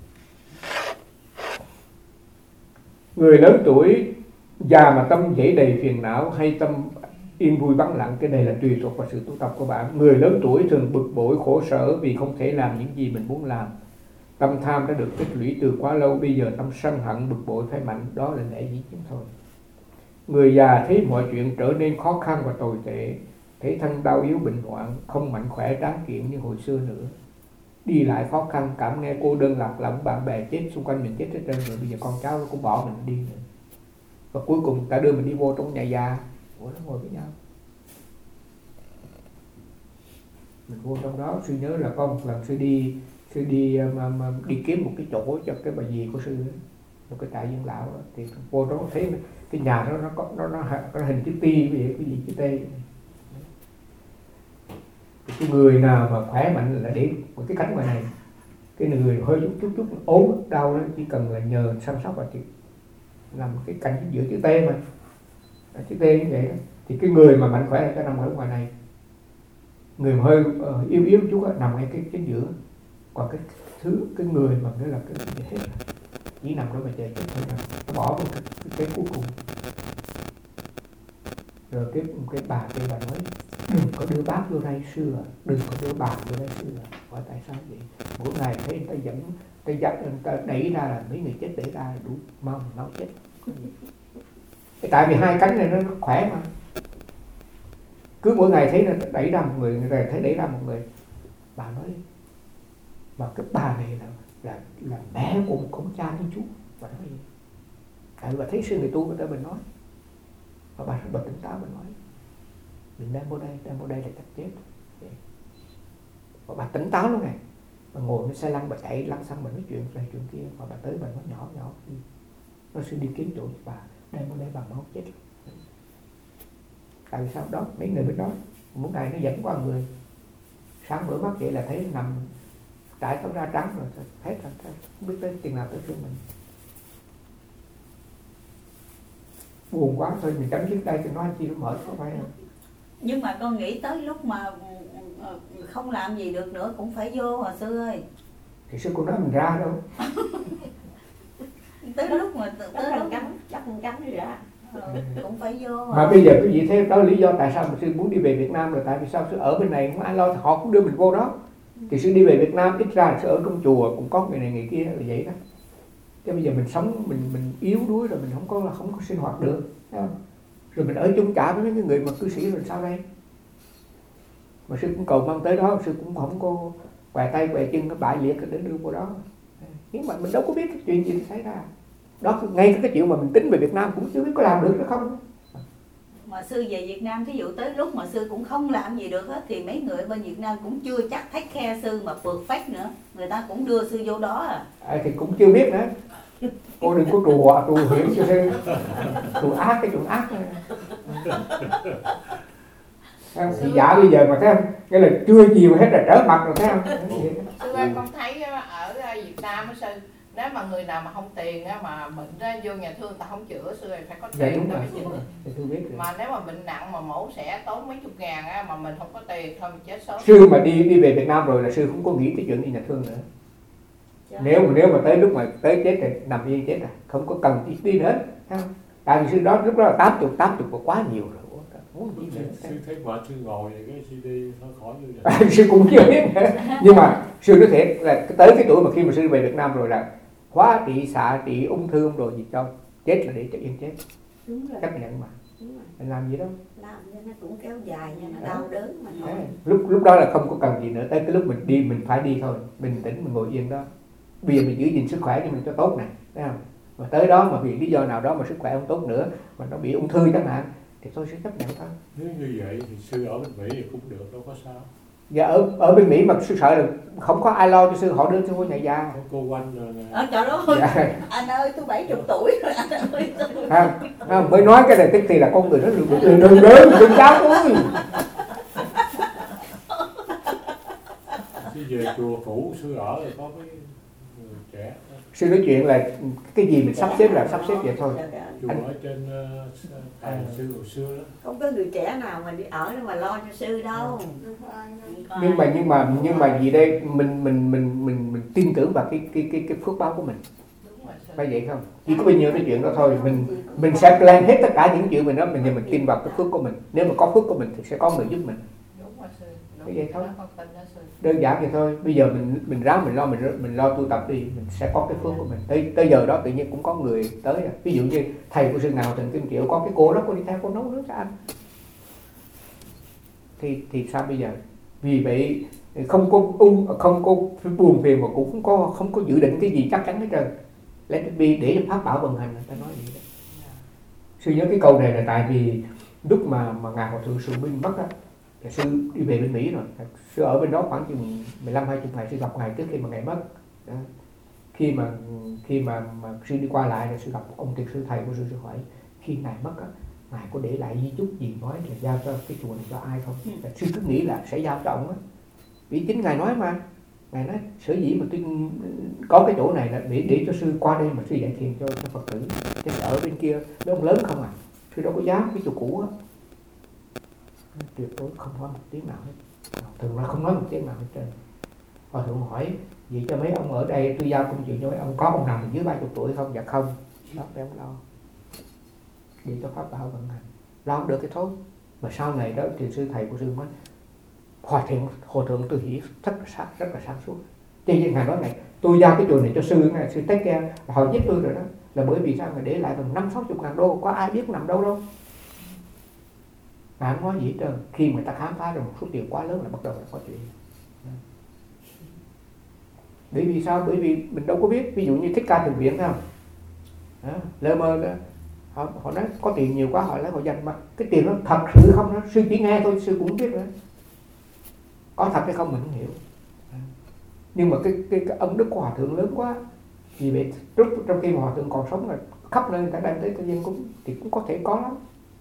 Speaker 1: Người lớn tuổi già mà tâm dễ đầy phiền não hay tâm yên vui vắng lặng, cái này là tùy thuộc vào sự tu tập của bạn. Người lớn tuổi thường bực bội khổ sở vì không thể làm những gì mình muốn làm. Tâm tham đã được tích lũy từ quá lâu, bây giờ tâm sân hận bực bội phải mạnh, đó là lẽ dĩ nhiên thôi. Người già thấy mọi chuyện trở nên khó khăn và tồi tệ, thấy thân đau yếu bệnh hoạn, không mạnh khỏe tráng kiện như hồi xưa nữa. Đi lại khó khăn, cảm nghe cô đơn lạc lõng, bạn bè chết xung quanh mình chết hết trơn rồi, bây giờ con cháu nó cũng bỏ mình đi nữa. Và cuối cùng ta đưa mình đi vô trong nhà già, ủa nó ngồi với nhau. Mình vô trong đó, sư nhớ là có một lần sư đi sư đi mà, mà đi kiếm một cái chỗ cho cái bà dì của sư ấy, một cái tại dưỡng lão đó. Thì vô đó thấy cái nhà đó nó có nó nó, nó hình chữ T vậy, cái gì chữ T. Cái người nào mà khỏe mạnh là để một cái cánh ngoài này, cái người hơi chút chút chút ốm đau đó chỉ cần là nhờ chăm sóc là chị làm cái cánh giữa chữ T mà chữ T như vậy đó. Thì cái người mà mạnh khỏe là cái nằm ở ngoài này, người mà hơi uh, yếu yếu chút đó, nằm ngay cái chính giữa. Còn cái thứ cái người mà nó là cái gì hết chỉ nằm đó mà chờ chết thôi, nó bỏ cái, cái, cái cuối cùng. Rồi cái cái bà kia bà nói đừng có đưa bác vô đây xưa, đừng có đưa bà vô đây xưa. Hỏi tại sao vậy? Mỗi ngày thấy người ta dẫn, người ta dắt, người ta đẩy ra là mấy người chết đẩy ra đủ mau mau chết. Tại vì hai cánh này nó khỏe mà. Cứ mỗi ngày thấy nó đẩy ra một người, người thấy đẩy ra một người. Bà nói mà cái bà này là là là mẹ của một ông cha thiên Chúa. Bà nói gì? Tại vì bà thấy sư người tu người ta mình nói. Và bà rất bà tỉnh táo, bà nói đừng đem vô đây, đem vô đây là chắc chết. Và bà tỉnh táo lúc này, bà ngồi trên xe lăn, bà chạy lăn xăng, bà nói chuyện này chuyện kia. Và bà tới bà nói nhỏ nhỏ đi, nó sư đi kiếm chỗ cho bà, đem vô đây bà máu chết. Tại vì sao đó, mấy người bên đó mỗi ngày nó dẫn qua người, sáng bữa mắt vậy là thấy nằm trải tấm da trắng rồi, hết rồi, không biết tới tiền nào tới phương mình. Buồn quá thôi, mình chấm dứt đây thì nói chi nó mở có phải không?
Speaker 2: Nhưng mà con nghĩ tới lúc mà không làm gì được nữa cũng phải vô hòa sư ơi.
Speaker 1: Thì sư cô nói mình ra đâu.
Speaker 2: Tới lúc mà tới lúc cấm, chắc không cấm gì ra. Ừ, cũng phải vô.
Speaker 1: Mà bây giờ quý vị thấy đó là lý do tại sao mà sư muốn đi về Việt Nam rồi, tại vì sao sư ở bên này không ai lo, họ cũng đưa mình vô đó. Thì sư đi về Việt Nam, ít ra sư ở trong chùa cũng có người này người kia là vậy đó. Chứ bây giờ mình sống mình mình yếu đuối rồi, mình không có là không có sinh hoạt được, thấy không? Rồi mình ở chung chả với mấy cái người mà cư sĩ rồi sao đây? Mà sư cũng cầu mong tới đó, sư cũng không có quẹ tay quẹ chân cái bại liệt để đưa vô đó. Nhưng mà mình đâu có biết cái chuyện gì xảy ra. Đó, ngay cái chuyện mà mình tính về Việt Nam cũng chưa biết có làm được nữa không.
Speaker 2: Mà sư về Việt Nam, thí dụ tới lúc mà sư cũng không làm gì được hết thì mấy người bên Việt Nam cũng chưa chắc take care sư mà perfect nữa, người ta cũng đưa sư vô đó à.
Speaker 1: À thì cũng chưa biết nữa. Cô đừng có trù họa, trù hiểm cho sư, trù ác cái chuyện ác này. Thì giả bây giờ mà thấy không, cái là chưa chiều hết là trở mặt rồi thấy không?
Speaker 3: Sư ơi, con thấy ở Việt Nam sư nếu mà người nào mà không tiền á, mà bệnh á, vô nhà thương ta không chữa sư ơi, phải có
Speaker 1: Dạ
Speaker 3: tiền
Speaker 1: đúng
Speaker 3: ta
Speaker 1: rồi,
Speaker 3: mới chữa.
Speaker 1: đúng rồi. Thì tôi biết rồi.
Speaker 3: Mà nếu mà bệnh nặng mà mổ xẻ tốn mấy chục ngàn á, mà mình không có tiền thôi mình chết sớm.
Speaker 1: Sư mà đi đi về Việt Nam rồi là sư không có nghĩ tới chuyện đi nhà thương nữa.
Speaker 2: Chứ.
Speaker 1: Nếu mà nếu mà tới lúc mà tới chết thì nằm yên chết rồi, không có cần đi, đi nữa. Tại vì sư đó lúc đó là tám mươi, tám mươi là quá nhiều rồi. Muốn gì nữa.
Speaker 4: Sư thấy mệt sư ngồi vậy cái sư đi nó khỏi như vậy.
Speaker 1: Sư cũng chưa biết nữa. Nhưng mà sư nói thiệt là tới cái tuổi mà khi mà sư về Việt Nam rồi là hóa trị xạ trị ung thư rồi gì cho chết là để cho yên chết.
Speaker 2: Đúng rồi.
Speaker 1: Chấp nhận mà.
Speaker 2: Đúng rồi.
Speaker 1: Mình làm gì đâu.
Speaker 2: Làm cho nó cũng kéo dài nha, nó đau đớn mà thôi.
Speaker 1: Lúc lúc đó là không có cần gì nữa, tới cái lúc mình đi mình phải đi thôi, bình tĩnh mình ngồi yên đó. Bây giờ mình giữ gìn sức khỏe cho mình cho tốt này, thấy không? Mà tới đó mà vì lý do nào đó mà sức khỏe không tốt nữa, mà nó bị ung thư chẳng hạn, thì tôi sẽ chấp nhận thôi.
Speaker 4: Nếu như vậy thì sư ở bên Mỹ thì cũng được, đâu có sao.
Speaker 1: Dạ ở ở bên Mỹ mà sư sợ là không có ai lo cho sư, họ đưa sư vô nhà già.
Speaker 4: Có cô quanh rồi nè.
Speaker 2: Ờ trời ơi,
Speaker 1: Dạ.
Speaker 2: anh ơi tôi bảy mươi tuổi rồi anh ơi.
Speaker 1: À, à, mới nói cái này tức thì là con người nó đường đường lớn đừng cháu ơi.
Speaker 4: Sư về chùa cũ sư ở rồi có mấy người trẻ.
Speaker 1: Sư nói chuyện là cái gì mình sắp xếp là sắp xếp vậy thôi.
Speaker 4: Chùa anh... ở trên uh, thầy sư hồi xưa đó.
Speaker 2: Không có người trẻ nào mà đi ở đâu mà lo cho sư đâu.
Speaker 1: Nhưng mà nhưng mà nhưng mà gì đây mình mình mình mình mình tin tưởng vào cái cái cái cái phước báo của mình. Phải vậy không? Chỉ có bao nhiêu cái chuyện đó thôi, mình mình sẽ plan hết tất cả những chuyện mình đó, mình mình tin vào cái phước của mình. Nếu mà có phước của mình thì sẽ có người giúp mình. Cái vậy thôi. Đơn giản vậy thôi. Bây giờ mình mình ráng mình lo mình mình lo tu tập đi, mình sẽ có cái phước của mình. Tới tới giờ đó tự nhiên cũng có người tới. Ví dụ như thầy của sư nào Trần Kim Triệu có cái cô đó cô đi theo cô nấu nước cho anh. Thì thì sao bây giờ? Vì vậy không có ung không có buồn phiền mà cũng không có không có dự định cái gì chắc chắn hết trơn. Let it be để cho pháp bảo vận hành, người ta nói vậy đó. Sư nhớ cái câu này là tại vì lúc mà mà ngài Hòa thượng Sù Minh mất á, là sư đi về bên Mỹ rồi, sư ở bên đó khoảng chừng mười lăm hai mươi ngày, sư gặp ngài trước khi mà ngài mất. Đó. Khi mà khi mà, mà sư đi qua lại là sư gặp ông thiền sư thầy của sư, sư hỏi khi ngài mất á, ngài có để lại di chúc gì nói là giao cho cái chùa này cho ai không? Là sư cứ nghĩ là sẽ giao cho ông á, vì chính ngài nói mà. Ngài nói sở dĩ mà tôi có cái chỗ này là để để cho sư qua đây mà sư dạy thiền cho, cho Phật tử, chứ ở bên kia mấy ông lớn không à, sư đâu có dám cái chỗ cũ á. Tuyệt đối không nói một tiếng nào hết, thường là không nói một tiếng nào hết trơn. Hòa thượng hỏi vậy cho mấy ông ở đây tôi giao công chuyện cho mấy ông, có ông nào dưới ba mươi tuổi không? Dạ không. Đó để ông lo, để cho pháp bảo vận hành, lo được cái thôi. Mà sau này đó thì sư thầy của sư nói Hòa thượng, Hòa thượng tôi hiểu rất là sáng, rất là sáng suốt. Cho nên ngài nói này, tôi giao cái chùa này cho sư này, sư take care, họ giết tôi rồi đó. Là bởi vì sao? Ngài để lại tầm năm sáu chục ngàn đô, có ai biết nằm đâu đâu. Ngài không nói gì hết trơn. Khi người ta khám phá được một số tiền quá lớn là bắt đầu là có chuyện. Bởi vì sao? Bởi vì mình đâu có biết. Ví dụ như Thích Ca Thường Viện thấy không? Đó, lơ mơ đó. Họ, họ nói có tiền nhiều quá họ lấy họ dành mà cái tiền đó thật sự không đó, sư chỉ nghe thôi, sư cũng không biết nữa. Có thật hay không mình không hiểu. Nhưng mà cái, cái, cái ân đức của Hòa thượng lớn quá. Vì vậy lúc trong khi mà Hòa thượng còn sống là khắp nơi người ta đem tới Tây Dân cũng thì cũng có thể có lắm.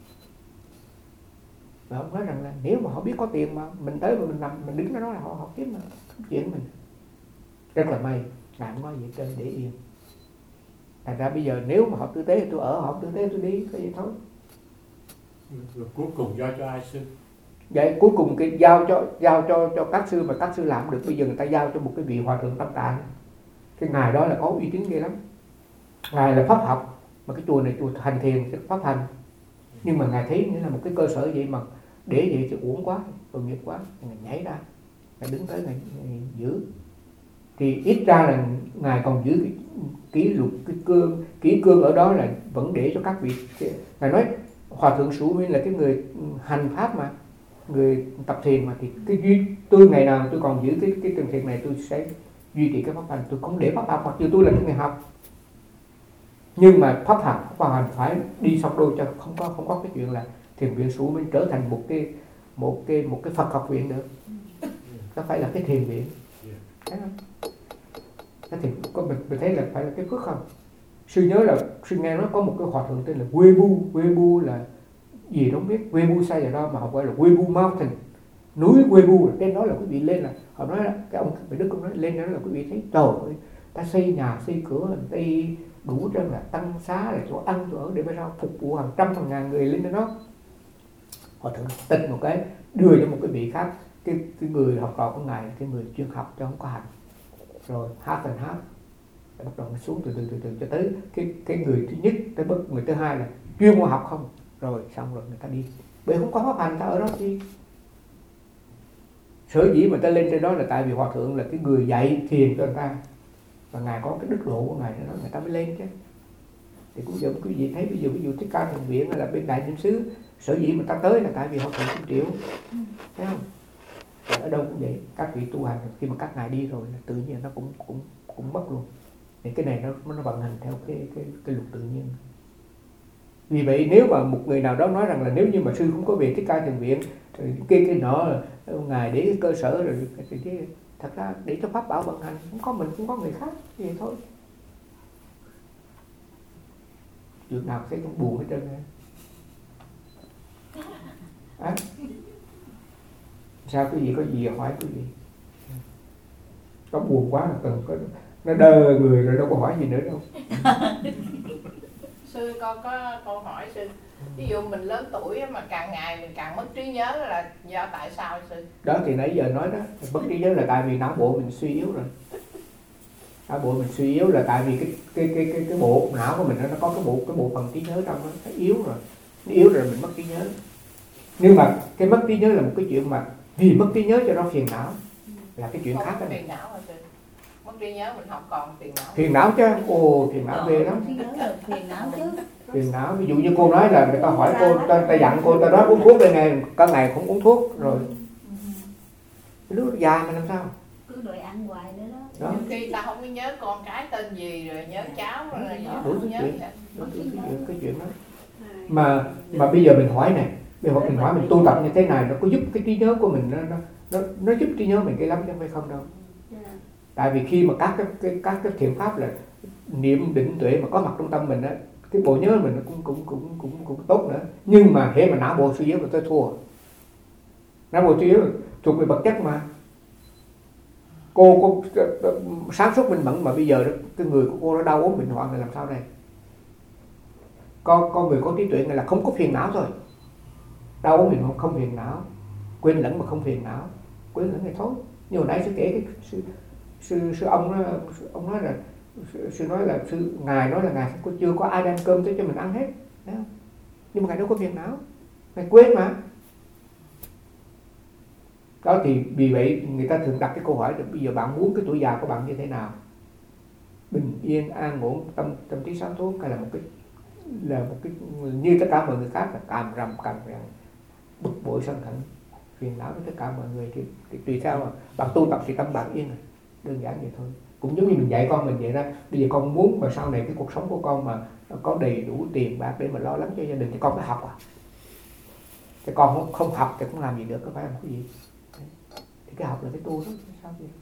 Speaker 1: Và ông nói rằng là nếu mà họ biết có tiền mà mình tới mà mình nằm mình đứng ở đó là họ họ kiếm mà chuyện mình. Rất là may, ngài không nói gì trên để yên. Thành ra bây giờ nếu mà họ tư tế thì tôi ở, họ tư tế tôi đi, cái vậy thôi.
Speaker 4: Rồi cuối cùng giao cho ai sư?
Speaker 1: Vậy cuối cùng cái giao cho giao cho cho các sư mà các sư làm được, bây giờ người ta giao cho một cái vị hòa thượng Tâm Tạng. Cái ngài đó là có uy tín ghê lắm. Ngài là pháp học, mà cái chùa này chùa hành thiền pháp hành. Nhưng mà ngài thấy nghĩa là một cái cơ sở vậy mà để vậy thì uổng quá, tội nghiệp quá, ngài nhảy ra, ngài đứng tới ngài, ngài giữ. Thì ít ra là ngài còn giữ cái kỷ luật, cái cương, kỷ cương ở đó là vẫn để cho các vị. Ngài nói Hòa thượng Sủ Minh là cái người hành pháp mà, người tập thiền mà, thì cái duy tôi ngày nào tôi còn giữ cái cái trường thiền này tôi sẽ duy trì cái pháp hành, tôi không để pháp học, mặc dù tôi là cái người học. Nhưng mà pháp học pháp hành phải đi song đôi, cho không có không có cái chuyện là thiền viện Sủ Minh trở thành một cái một cái một cái Phật học viện được. Nó phải là cái thiền viện. Thấy không? Thì có mình, mình thấy là phải là cái phước không? Sư nhớ là sư nghe nói có một cái hòa thượng tên là Webu, Webu là gì đó không biết, Webu sai rồi đó mà họ gọi là Webu Mountain, núi Webu. Trên đó là quý vị lên là họ nói là cái ông Đức cũng nói lên đó là quý vị thấy trời ơi, ta xây nhà xây cửa, xây đủ trơn là tăng xá, là chỗ ăn chỗ ở để mà sao phục vụ hàng trăm hàng ngàn người lên đó. Họ thử tịch một cái đưa cho một cái vị khác, cái, cái người học trò của ngài, cái người chuyên học cho không có hành, rồi hát thành hát bắt đầu nó xuống từ từ từ từ cho tới cái cái người thứ nhất tới bước người thứ hai là chuyên môn học không, rồi xong rồi người ta đi, bởi không có pháp hành ta ở đó đi. Sở dĩ mà ta lên trên đó là tại vì hòa thượng là cái người dạy thiền cho người ta, và ngài có cái đức độ của ngài đó, người ta mới lên chứ. Thì cũng giống quý vị thấy ví dụ ví dụ Thích Ca Thiền Viện hay là bên Đại Niệm xứ, sở dĩ mà ta tới là tại vì họ cần cũng chịu, thấy không? Và ở đâu cũng vậy, các vị tu hành khi mà các ngài đi rồi là tự nhiên nó cũng cũng cũng mất luôn. Thì cái này nó nó vận hành theo cái cái cái luật tự nhiên. Vì vậy nếu mà một người nào đó nói rằng là nếu như mà sư không có về Thích Ca Thiền Viện, rồi cái cái nọ ngài để cái cơ sở rồi cái, cái, thật ra để cho pháp bảo vận hành, không có mình cũng có người khác, vậy thôi. Chuyện nào thấy cũng buồn hết trơn á. À, sao cái gì có gì hỏi cái gì? Có buồn quá là cần có nó đơ người rồi đâu có hỏi gì nữa đâu.
Speaker 3: Sư con có câu hỏi sư, ví dụ mình lớn tuổi mà càng ngày mình càng mất trí nhớ là do tại sao sư?
Speaker 1: Đó thì nãy giờ nói đó, mất trí nhớ là tại vì não bộ mình suy yếu rồi. Não bộ mình suy yếu là tại vì cái cái cái cái cái bộ não của mình nó có cái bộ cái bộ phận trí nhớ trong nó, nó yếu rồi, nó yếu rồi mình mất trí nhớ. Nhưng mà cái mất trí nhớ là một cái chuyện mà vì mất trí nhớ cho nó phiền não là cái chuyện
Speaker 3: không
Speaker 1: khác đó.
Speaker 3: Phiền não hả sư? Mất trí nhớ mình không còn phiền não.
Speaker 1: Phiền não chứ, ồ phiền não ghê lắm.
Speaker 2: Phiền não chứ.
Speaker 1: Phiền não, ví dụ như cô nói là người ta hỏi cô, ta, ta dặn cô, ta nói uống thuốc đây này, cả ngày không uống thuốc rồi. Cái lúc già mà làm sao?
Speaker 2: Cứ đòi ăn hoài nữa đó.
Speaker 1: Đó.
Speaker 3: Nhiều khi ta không có nhớ con cái tên gì rồi nhớ cháu rồi là
Speaker 1: Đó,
Speaker 3: không
Speaker 1: đúng
Speaker 3: nhớ
Speaker 1: chuyện.
Speaker 3: gì.
Speaker 1: Đó, cái, chuyện, cái chuyện đó. Mà mà bây giờ mình hỏi này, bây giờ mình hỏi mình tu tập như thế này nó có giúp cái trí nhớ của mình nó nó nó, nó giúp trí nhớ mình cái lắm chứ không phải không đâu. Tại vì khi mà các cái, cái các cái thiện pháp là niệm định tuệ mà có mặt trong tâm mình á, cái bộ nhớ mình nó cũng cũng cũng cũng cũng tốt nữa. Nhưng mà hễ mà não bộ suy yếu là tôi thua. Não bộ suy yếu thuộc về vật chất mà. Cô cô sáng suốt minh mẫn mà bây giờ đó, cái người của cô nó đau ốm bệnh hoạn là làm sao đây? Con con người có trí tuệ này là không có phiền não thôi. Đau ốm bệnh hoạn không phiền não, quên lẫn mà không phiền não, quên lẫn này thôi. Nhưng hồi nãy sư kể cái sư sư, sư ông nó, ông nói là sư, sư nói là sư ngài nói là ngài không có, chưa có ai đem cơm tới cho mình ăn hết, thấy không? Nhưng mà ngài đâu có phiền não, ngài quên mà. Đó thì vì vậy người ta thường đặt cái câu hỏi là bây giờ bạn muốn cái tuổi già của bạn như thế nào? Bình yên, an ổn, tâm tâm trí sáng suốt, hay là một cái là một cái như tất cả mọi người khác là càm rằm càm rằm bực bội sân hận phiền não với tất cả mọi người thì, thì tùy theo mà bạn tu tập thì tâm bạn yên rồi, đơn giản vậy thôi. Cũng giống như mình dạy con mình vậy đó, bây giờ con muốn mà sau này cái cuộc sống của con mà có đầy đủ tiền bạc để mà lo lắng cho gia đình thì con phải học à? Thì con không, không học thì không làm gì được, có phải làm cái gì? Thì cái học là cái tu đó, sao vậy?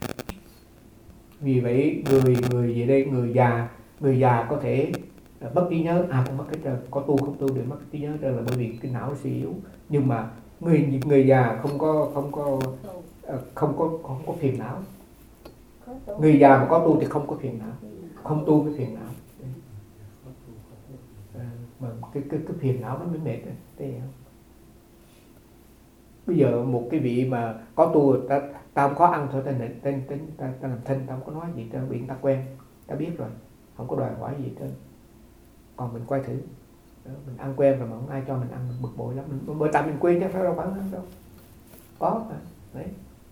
Speaker 1: Vì vậy người người về đây người già người già có thể mất trí nhớ, à không mất cái trời, có tu không tu để mất trí nhớ trời là bởi vì cái não suy yếu. Nhưng mà người người già không có không có không có không có phiền não. Người già mà có tu thì không có phiền não, không tu cái phiền não. À, mà cái cái cái phiền não nó mới mệt đấy, thấy không? Bây giờ một cái vị mà có tu ta ta không có ăn thôi, ta định ta, ta, ta, ta làm thinh, ta không có nói gì, ta bị ta quen, ta biết rồi, không có đòi hỏi gì hết. Còn mình quay thử, mình ăn quen rồi mà không ai cho mình ăn, mình bực bội lắm, mình bởi tại mình quên chứ sao đâu phải ăn đâu, có mà đấy.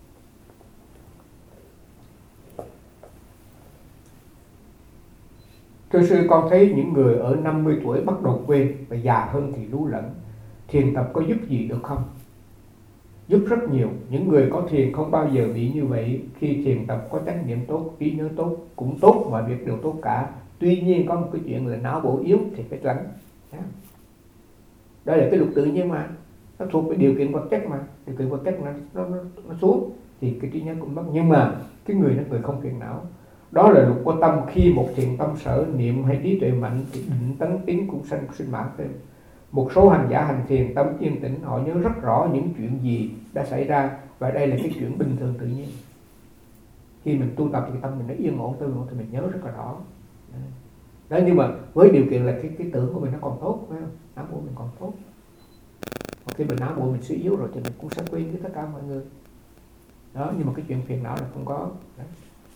Speaker 1: Thưa sư, con thấy những người ở năm mươi tuổi bắt đầu quên và già hơn thì lú lẫn, thiền tập có giúp gì được không? Giúp rất nhiều. Những người có thiền không bao giờ bị như vậy. Khi thiền tập có chánh niệm tốt, trí nhớ tốt, cũng tốt, mọi việc đều tốt cả. Tuy nhiên có một cái chuyện là não bộ yếu thì phải lắng. Đó là cái luật tự nhiên mà, nó thuộc về điều kiện vật chất mà, điều kiện vật chất nó, nó, nó, nó xuống thì cái trí nhớ cũng mất. Nhưng mà cái người nó người không phiền não, đó là luật của tâm. Khi một thiền tâm sở niệm hay trí tuệ mạnh thì định tấn tiến cũng sanh sinh mãn thêm. Một số hành giả hành thiền tâm yên tĩnh, họ nhớ rất rõ những chuyện gì đã xảy ra, và đây là cái chuyện bình thường tự nhiên. khi mình tu tập thì tâm mình nó yên ổn tư ổn thì mình nhớ rất là rõ. Đó, nhưng mà với điều kiện là cái cái tưởng của mình nó còn tốt, phải không? Não bộ mình còn tốt. Còn khi mình não bộ mình suy yếu rồi thì mình cũng sẽ quên với tất cả mọi người. Đó, nhưng mà cái chuyện phiền não là không có. Đấy.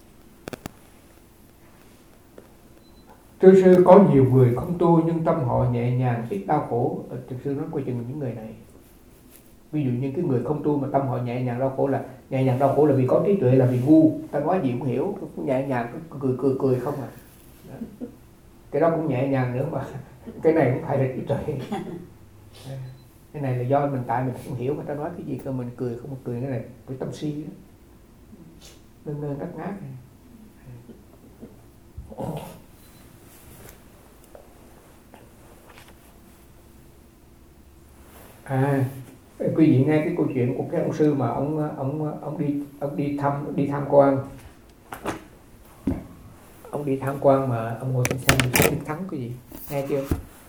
Speaker 1: Thưa sư, có nhiều người không tu nhưng tâm họ nhẹ nhàng, ít đau khổ. Thực sư nói coi chừng những người này. Ví dụ như cái người không tu mà tâm họ nhẹ nhàng đau khổ là nhẹ nhàng đau khổ là vì có trí tuệ, là vì ngu, ta nói gì cũng hiểu, cũng nhẹ nhàng cười cười cười không à. Đó. Cái đó cũng nhẹ nhàng nữa mà. Cái này cũng phải là trí tuệ. Cái này là do mình tại mình không hiểu mà ta nói cái gì cơ mình cười không cười, cái này cái tâm si đó. Nơn nơn ngắt ngát này. À, quý vị nghe cái câu chuyện của cái ông sư mà ông ông ông đi ông đi thăm đi tham quan, ông đi tham quan mà ông ngồi trên xe mình đi thắng cái gì, nghe chưa?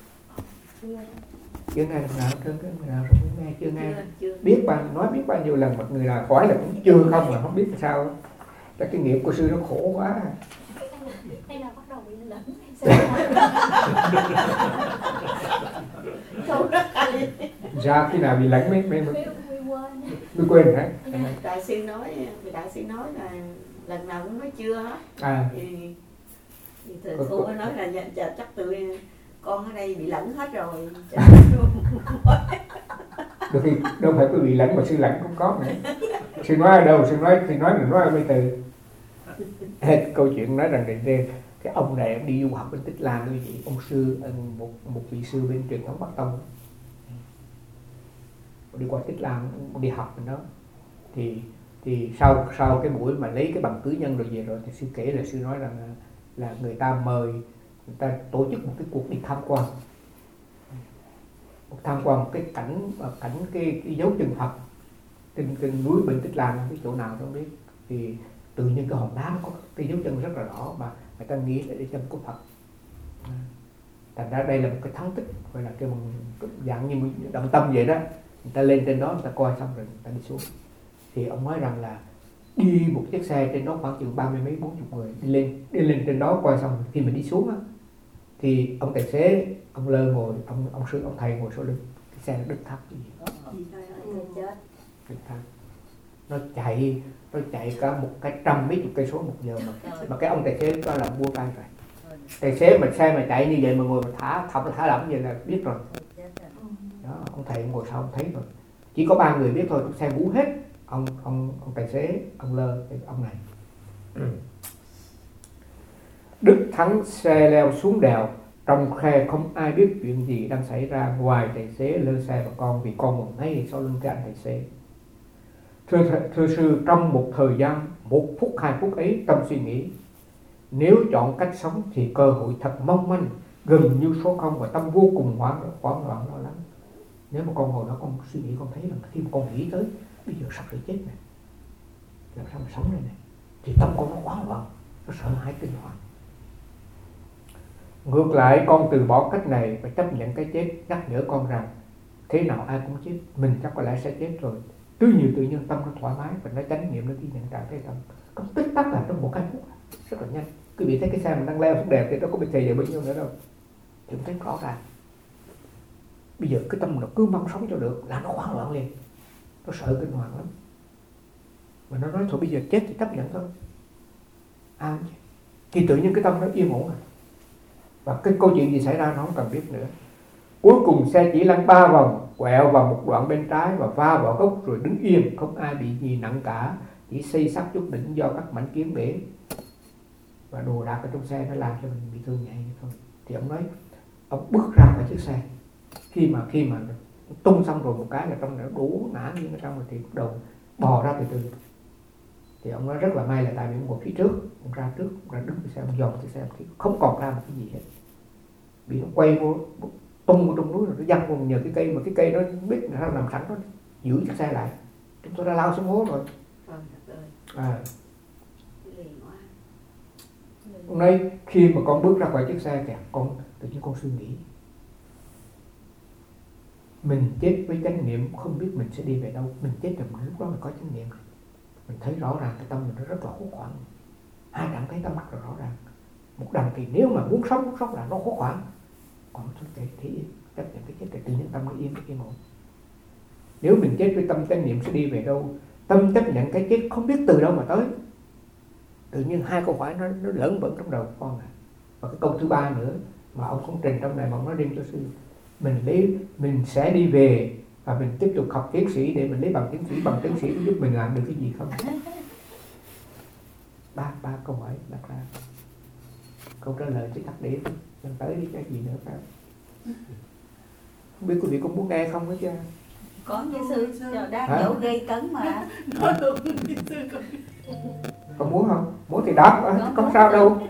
Speaker 1: Chưa nghe lần nào trơn cái người nào không nghe chưa nghe? Chưa, chưa. Biết bao nói biết bao nhiêu lần mà người nào hỏi là cũng chưa không mà không biết là sao. Cái kinh nghiệm của sư nó khổ quá.
Speaker 5: Hay là bắt đầu bị lẫn
Speaker 1: ra khi nào bị lẫn mấy mấy mới quên hả?
Speaker 2: Đại sư nói, đại sư nói là lần nào cũng nói chưa hết.
Speaker 1: À.
Speaker 2: Thì, thì thầy cô có nói là dạ, dạ, chắc tụi con ở đây bị lẫn hết rồi.
Speaker 1: Đôi khi đâu phải có bị lẫn mà sư lẫn cũng có nữa. Sư nói ở đâu, sư nói thì nói mình nói ở bây từ. Hết câu chuyện nói rằng đây cái ông này ông đi du học bên Tích Lan quý vị, ông sư một một vị sư bên truyền thống Bắc Tông đi qua Tích Lan đi học bên đó, thì thì sau sau cái buổi mà lấy cái bằng cử nhân rồi về rồi thì sư kể là sư nói rằng là, là người ta mời người ta tổ chức một cái cuộc đi tham quan, một tham quan một cái cảnh cảnh cái, cái dấu chân Phật trên trên núi bên Tích Lan, cái chỗ nào không biết, thì tự nhiên cái hòn đá nó có cái dấu chân rất là rõ mà người ta nghĩ là để chân của Phật. Thành ra đây là một cái thắng tích, gọi là cái, cái dạng như động tâm vậy đó. Người ta lên trên đó người ta coi xong rồi người ta đi xuống. Thì ông nói rằng là đi một chiếc xe trên đó khoảng chừng ba mươi mấy bốn chục người đi lên đi lên trên đó coi xong, khi mình đi xuống á thì ông tài xế ông Lơ ngồi, ông ông sư ông thầy ngồi sau lưng, cái xe nó đứt thắt cái gì đó, đứt thắt. Nó chạy nó chạy cả một cái trăm mấy chục cây số một giờ mà mà cái ông tài xế có làm vua tay rồi. Tài xế mà xe mà chạy như vậy mà ngồi mà thả thọc thả lỏng vậy là biết rồi. Đó, ông thầy ngồi sau ông thấy rồi. Chỉ có ba người biết thôi, xe ngủ hết. Ông ông ông tài xế, ông Lơ, ông này. Đức thắng xe leo xuống đèo, trong khe không ai biết chuyện gì đang xảy ra ngoài tài xế, Lơ xe và con, vì con một ngay sau lưng cái anh tài xế. Thưa, thưa sư, trong một thời gian, một phút hai phút ấy tâm suy nghĩ, nếu chọn cách sống thì cơ hội thật mong manh, gần như số không, và tâm vô cùng hoảng hoảng loạn lo lắng. Nếu mà con hồi đó con suy nghĩ, con thấy là khi mà con nghĩ tới bây giờ sắp sửa chết này, làm sao mà sống này này, thì tâm con nó hoảng loạn, nó sợ hãi kinh hoàng. Ngược lại con từ bỏ cách này và chấp nhận cái chết, nhắc nhở con rằng thế nào ai cũng chết, mình chắc có lẽ sẽ chết rồi. Cứ nhiều tự nhiên tâm nó thoải mái và nó chánh niệm, nó ghi nhận trạng thái tâm. Có tích tắc là trong một cái phút, rất là nhanh. Quý vị thấy cái xe mình đang leo xuống đèo thì nó có bị thời giờ bao nhiêu nữa đâu, thì cũng thấy rõ ràng. Bây giờ cái tâm nó cứ mong sống cho được là nó hoảng loạn liền, nó sợ kinh hoàng lắm. Mà nó nói thôi bây giờ chết thì chấp nhận thôi. À, thì tự nhiên cái tâm nó yên ổn rồi. Và cái câu chuyện gì xảy ra nó không cần biết nữa. Cuối cùng xe chỉ lăn ba vòng, quẹo vào một đoạn bên trái và va vào gốc rồi đứng yên, không ai bị gì nặng cả, chỉ xây xát chút đỉnh do các mảnh kiến bể và đồ đạc ở trong xe nó làm cho mình bị thương nhẹ như thôi. Thì ông nói ông bước ra khỏi chiếc xe, khi mà khi mà tung xong rồi một cái là trong nó đủ ngã như ở trong rồi thì bắt đầu bò ra từ từ. Thì ông nói rất là may là tại vì ông ngồi phía trước, ông ra trước, ông ra đứng phía xe, ông dòm chiếc xe, không còn ra một cái gì hết, bị nó quay vô tung vào trong núi rồi nó văng vào nhờ cái cây, mà cái cây đó không biết là nằm sẵn đó giữ chiếc xe lại, chúng tôi đã lao xuống hố rồi. À. Hôm nay khi mà con bước ra khỏi chiếc xe kìa, con tự nhiên con suy nghĩ mình chết với chánh niệm, không biết mình sẽ đi về đâu. Mình chết rồi lúc đó mình có chánh niệm, mình thấy rõ ràng cái tâm mình nó rất là hốt hoảng. Ai cảm thấy tâm rất là rõ ràng. Một đằng thì nếu mà muốn sống, muốn sống là nó hốt hoảng. Còn thôi để thì chấp nhận cái chết thì tự nhiên tâm nó yên, yên ổn. Nếu mình chết với tâm chánh niệm sẽ đi về đâu? Tâm chấp nhận cái chết không biết từ đâu mà tới. Tự nhiên hai câu hỏi nó, nó lẫn bẩn trong đầu của con à. Và cái câu thứ ba nữa mà ông không trình trong này mà ông nói đêm cho sư, mình lấy mình sẽ đi về và mình tiếp tục học tiến sĩ để mình lấy bằng tiến sĩ. Bằng tiến sĩ giúp mình làm được cái gì không? Ba ba câu hỏi đặt ra. Câu trả lời chỉ tắt để lần tới đi cái gì nữa phải không? Không biết quý vị có muốn nghe không đó chứ?
Speaker 2: Có như sư đang dỗ gây cấn mà.
Speaker 1: Còn muốn không? Muốn thì đáp, không sao đâu.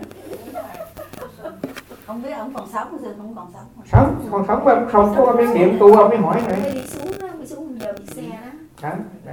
Speaker 2: Không biết ông còn sống rồi, không còn sống.
Speaker 1: Sống, còn sống mà sống có miếng niệm tu ông mới hỏi này.
Speaker 2: Đi xuống đó, đi xuống giờ bị xe đó.
Speaker 1: Đó, đấy.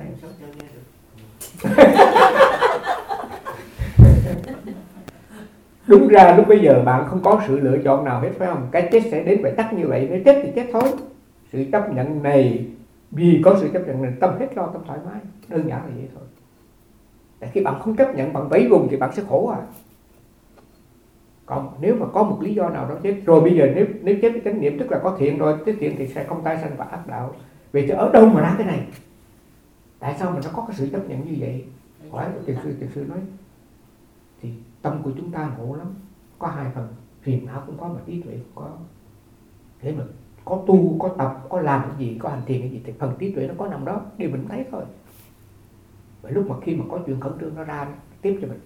Speaker 1: Đúng ra lúc bây giờ bạn không có sự lựa chọn nào hết phải không? Cái chết sẽ đến phải tắt như vậy, nếu chết thì chết thôi. Sự chấp nhận này, vì có sự chấp nhận này tâm hết lo, tâm thoải mái. Đơn giản là vậy thôi. Tại khi bạn không chấp nhận, bạn vẫy vùng thì bạn sẽ khổ à. Còn nếu mà có một lý do nào đó chết, rồi bây giờ nếu nếu chết với chánh niệm tức là có thiện rồi, chết thiện thì sẽ không tái sanh và ác đạo. Vậy thì ở đâu mà ra cái này? Tại sao mà nó có cái sự chấp nhận như vậy? Hỏi tiền sư, tiền sư nói thì tâm của chúng ta ngộ lắm. Có hai phần, phiền não cũng có mà trí tuệ cũng có. Thế mà có tu, có tập, có làm cái gì, có hành thiền cái gì thì phần trí tuệ nó có nằm đó, điều mình thấy thôi. Và lúc mà khi mà có chuyện khẩn trương nó ra tiếp cho mình.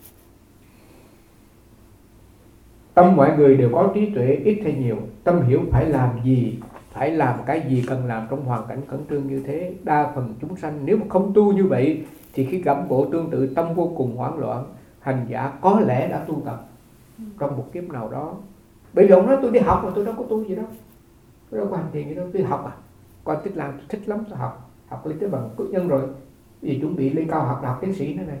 Speaker 1: Tâm mọi người đều có trí tuệ ít hay nhiều. Tâm hiểu phải làm gì, phải làm cái gì cần làm trong hoàn cảnh khẩn trương như thế. Đa phần chúng sanh nếu mà không tu như vậy thì khi gặp bộ tương tự tâm vô cùng hoảng loạn. Hành giả có lẽ đã tu tập trong một kiếp nào đó. Bây giờ ông nói tôi đi học mà tôi đâu có tu gì đâu, tôi đâu có hành thiền gì đâu, tôi học à. Con thích làm, tôi thích lắm, tôi học học lên tới bằng cử nhân rồi, vì chuẩn bị lên cao học đại học tiến sĩ nữa này.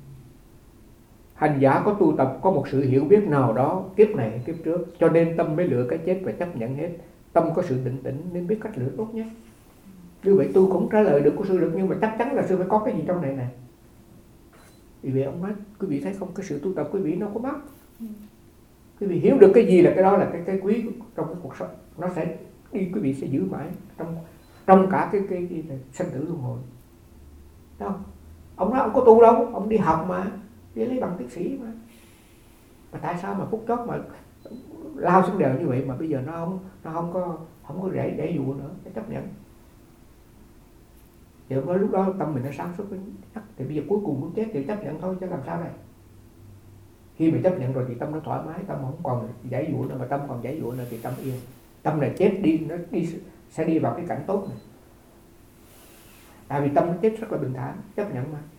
Speaker 1: Hành giả có tu tập, có một sự hiểu biết nào đó kiếp này hay kiếp trước, cho nên tâm mới lựa cái chết và chấp nhận hết. Tâm có sự định tĩnh nên biết cách lựa tốt nhất. Như vậy tu cũng trả lời được của sư được, nhưng mà chắc chắn là sư phải có cái gì trong này này. Vì vậy ông nói quý vị thấy không, cái sự tu tập quý vị nó có mắc. Quý vị hiểu được cái gì là cái đó là cái cái quý trong cái cuộc sống, nó sẽ đi, quý vị sẽ giữ mãi trong trong cả cái cái, cái, cái sanh tử luân hồi. Đâu? Ông nói ông có tu đâu, ông đi học mà, đi lấy bằng tiến sĩ mà. Mà tại sao mà phút chót mà lao xuống đèo như vậy mà bây giờ nó không nó không có không có giải giải dụ nữa, phải chấp nhận. Thì ông nói lúc đó tâm mình nó sáng suốt với chắc, thì bây giờ cuối cùng cũng chết thì chấp nhận thôi chứ làm sao đây. Khi mà chấp nhận rồi thì tâm nó thoải mái, tâm không còn giải dụ nữa, mà tâm còn giải dụ nữa thì tâm yên. Tâm này chết đi, nó đi sẽ đi vào cái cảnh tốt này. Tại vì tâm nó chết rất là bình thản, chấp nhận mà.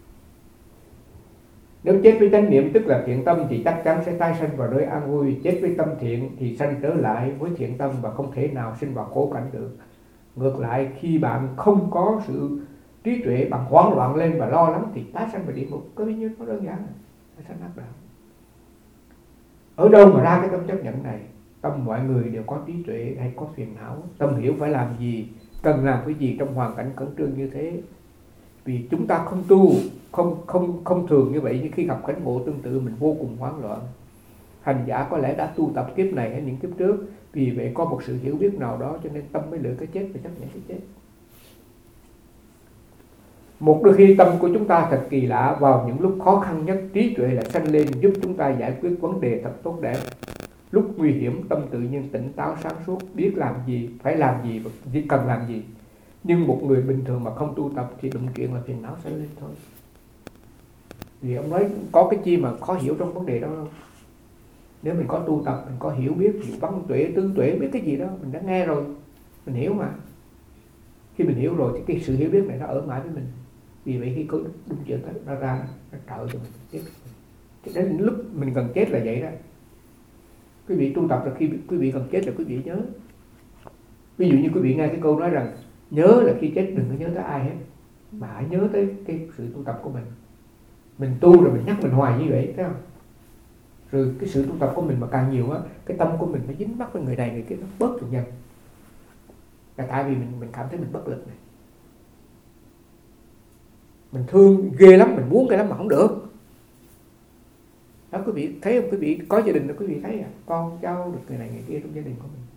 Speaker 1: Nếu chết với chánh niệm tức là thiện tâm thì chắc chắn sẽ tái sanh vào nơi an vui. Chết với tâm thiện thì sanh trở lại với thiện tâm và không thể nào sinh vào khổ cảnh được. Ngược lại, khi bạn không có sự trí tuệ, bạn hoảng loạn lên và lo lắng thì tái sanh vào địa ngục. Có bao nhiêu nó đơn giản này, tái sanh ác đạo. Ở đâu mà ra cái tâm chấp nhận này? Tâm mọi người đều có trí tuệ hay có phiền não. Tâm hiểu phải làm gì, cần làm cái gì trong hoàn cảnh khẩn trương như thế. Vì chúng ta không tu, không không không thường như vậy, nhưng khi gặp cảnh ngộ tương tự mình vô cùng hoảng loạn. Hành giả có lẽ đã tu tập kiếp này hay những kiếp trước, vì vậy có một sự hiểu biết nào đó cho nên tâm mới lựa cái chết và chấp nhận cái chết. Một đôi khi tâm của chúng ta thật kỳ lạ, vào những lúc khó khăn nhất trí tuệ lại sanh lên giúp chúng ta giải quyết vấn đề thật tốt đẹp. Lúc nguy hiểm tâm tự nhiên tỉnh táo sáng suốt, biết làm gì, phải làm gì và cần làm gì. Nhưng một người bình thường mà không tu tập thì đụng chuyện là phiền não sẽ lên thôi. Vì ông nói có cái chi mà khó hiểu trong vấn đề đó không? Nếu mình có tu tập, mình có hiểu biết, hiểu văn tuệ, tư tuệ, biết cái gì đó, mình đã nghe rồi, mình hiểu mà. Khi mình hiểu rồi thì cái sự hiểu biết này nó ở mãi với mình. Vì vậy khi có đúng chuyện đó, nó ra, nó trợ cho mình chết. Thì đến lúc mình gần chết là vậy đó. Quý vị tu tập là khi quý vị gần chết là quý vị nhớ. Ví dụ như quý vị nghe cái câu nói rằng nhớ là khi chết đừng có nhớ tới ai hết, mà hãy nhớ tới cái sự tu tập của mình. Mình tu rồi mình nhắc mình hoài như vậy, thấy không? Rồi cái sự tu tập của mình mà càng nhiều á, cái tâm của mình nó dính mắc với người này người kia, nó bớt dần dần. Là tại vì mình mình cảm thấy mình bất lực này. mình thương ghê lắm, mình muốn ghê lắm mà không được. Đó, quý vị thấy không? Quý vị có gia đình đó, quý vị thấy à, con cháu được người này người kia trong gia đình của mình.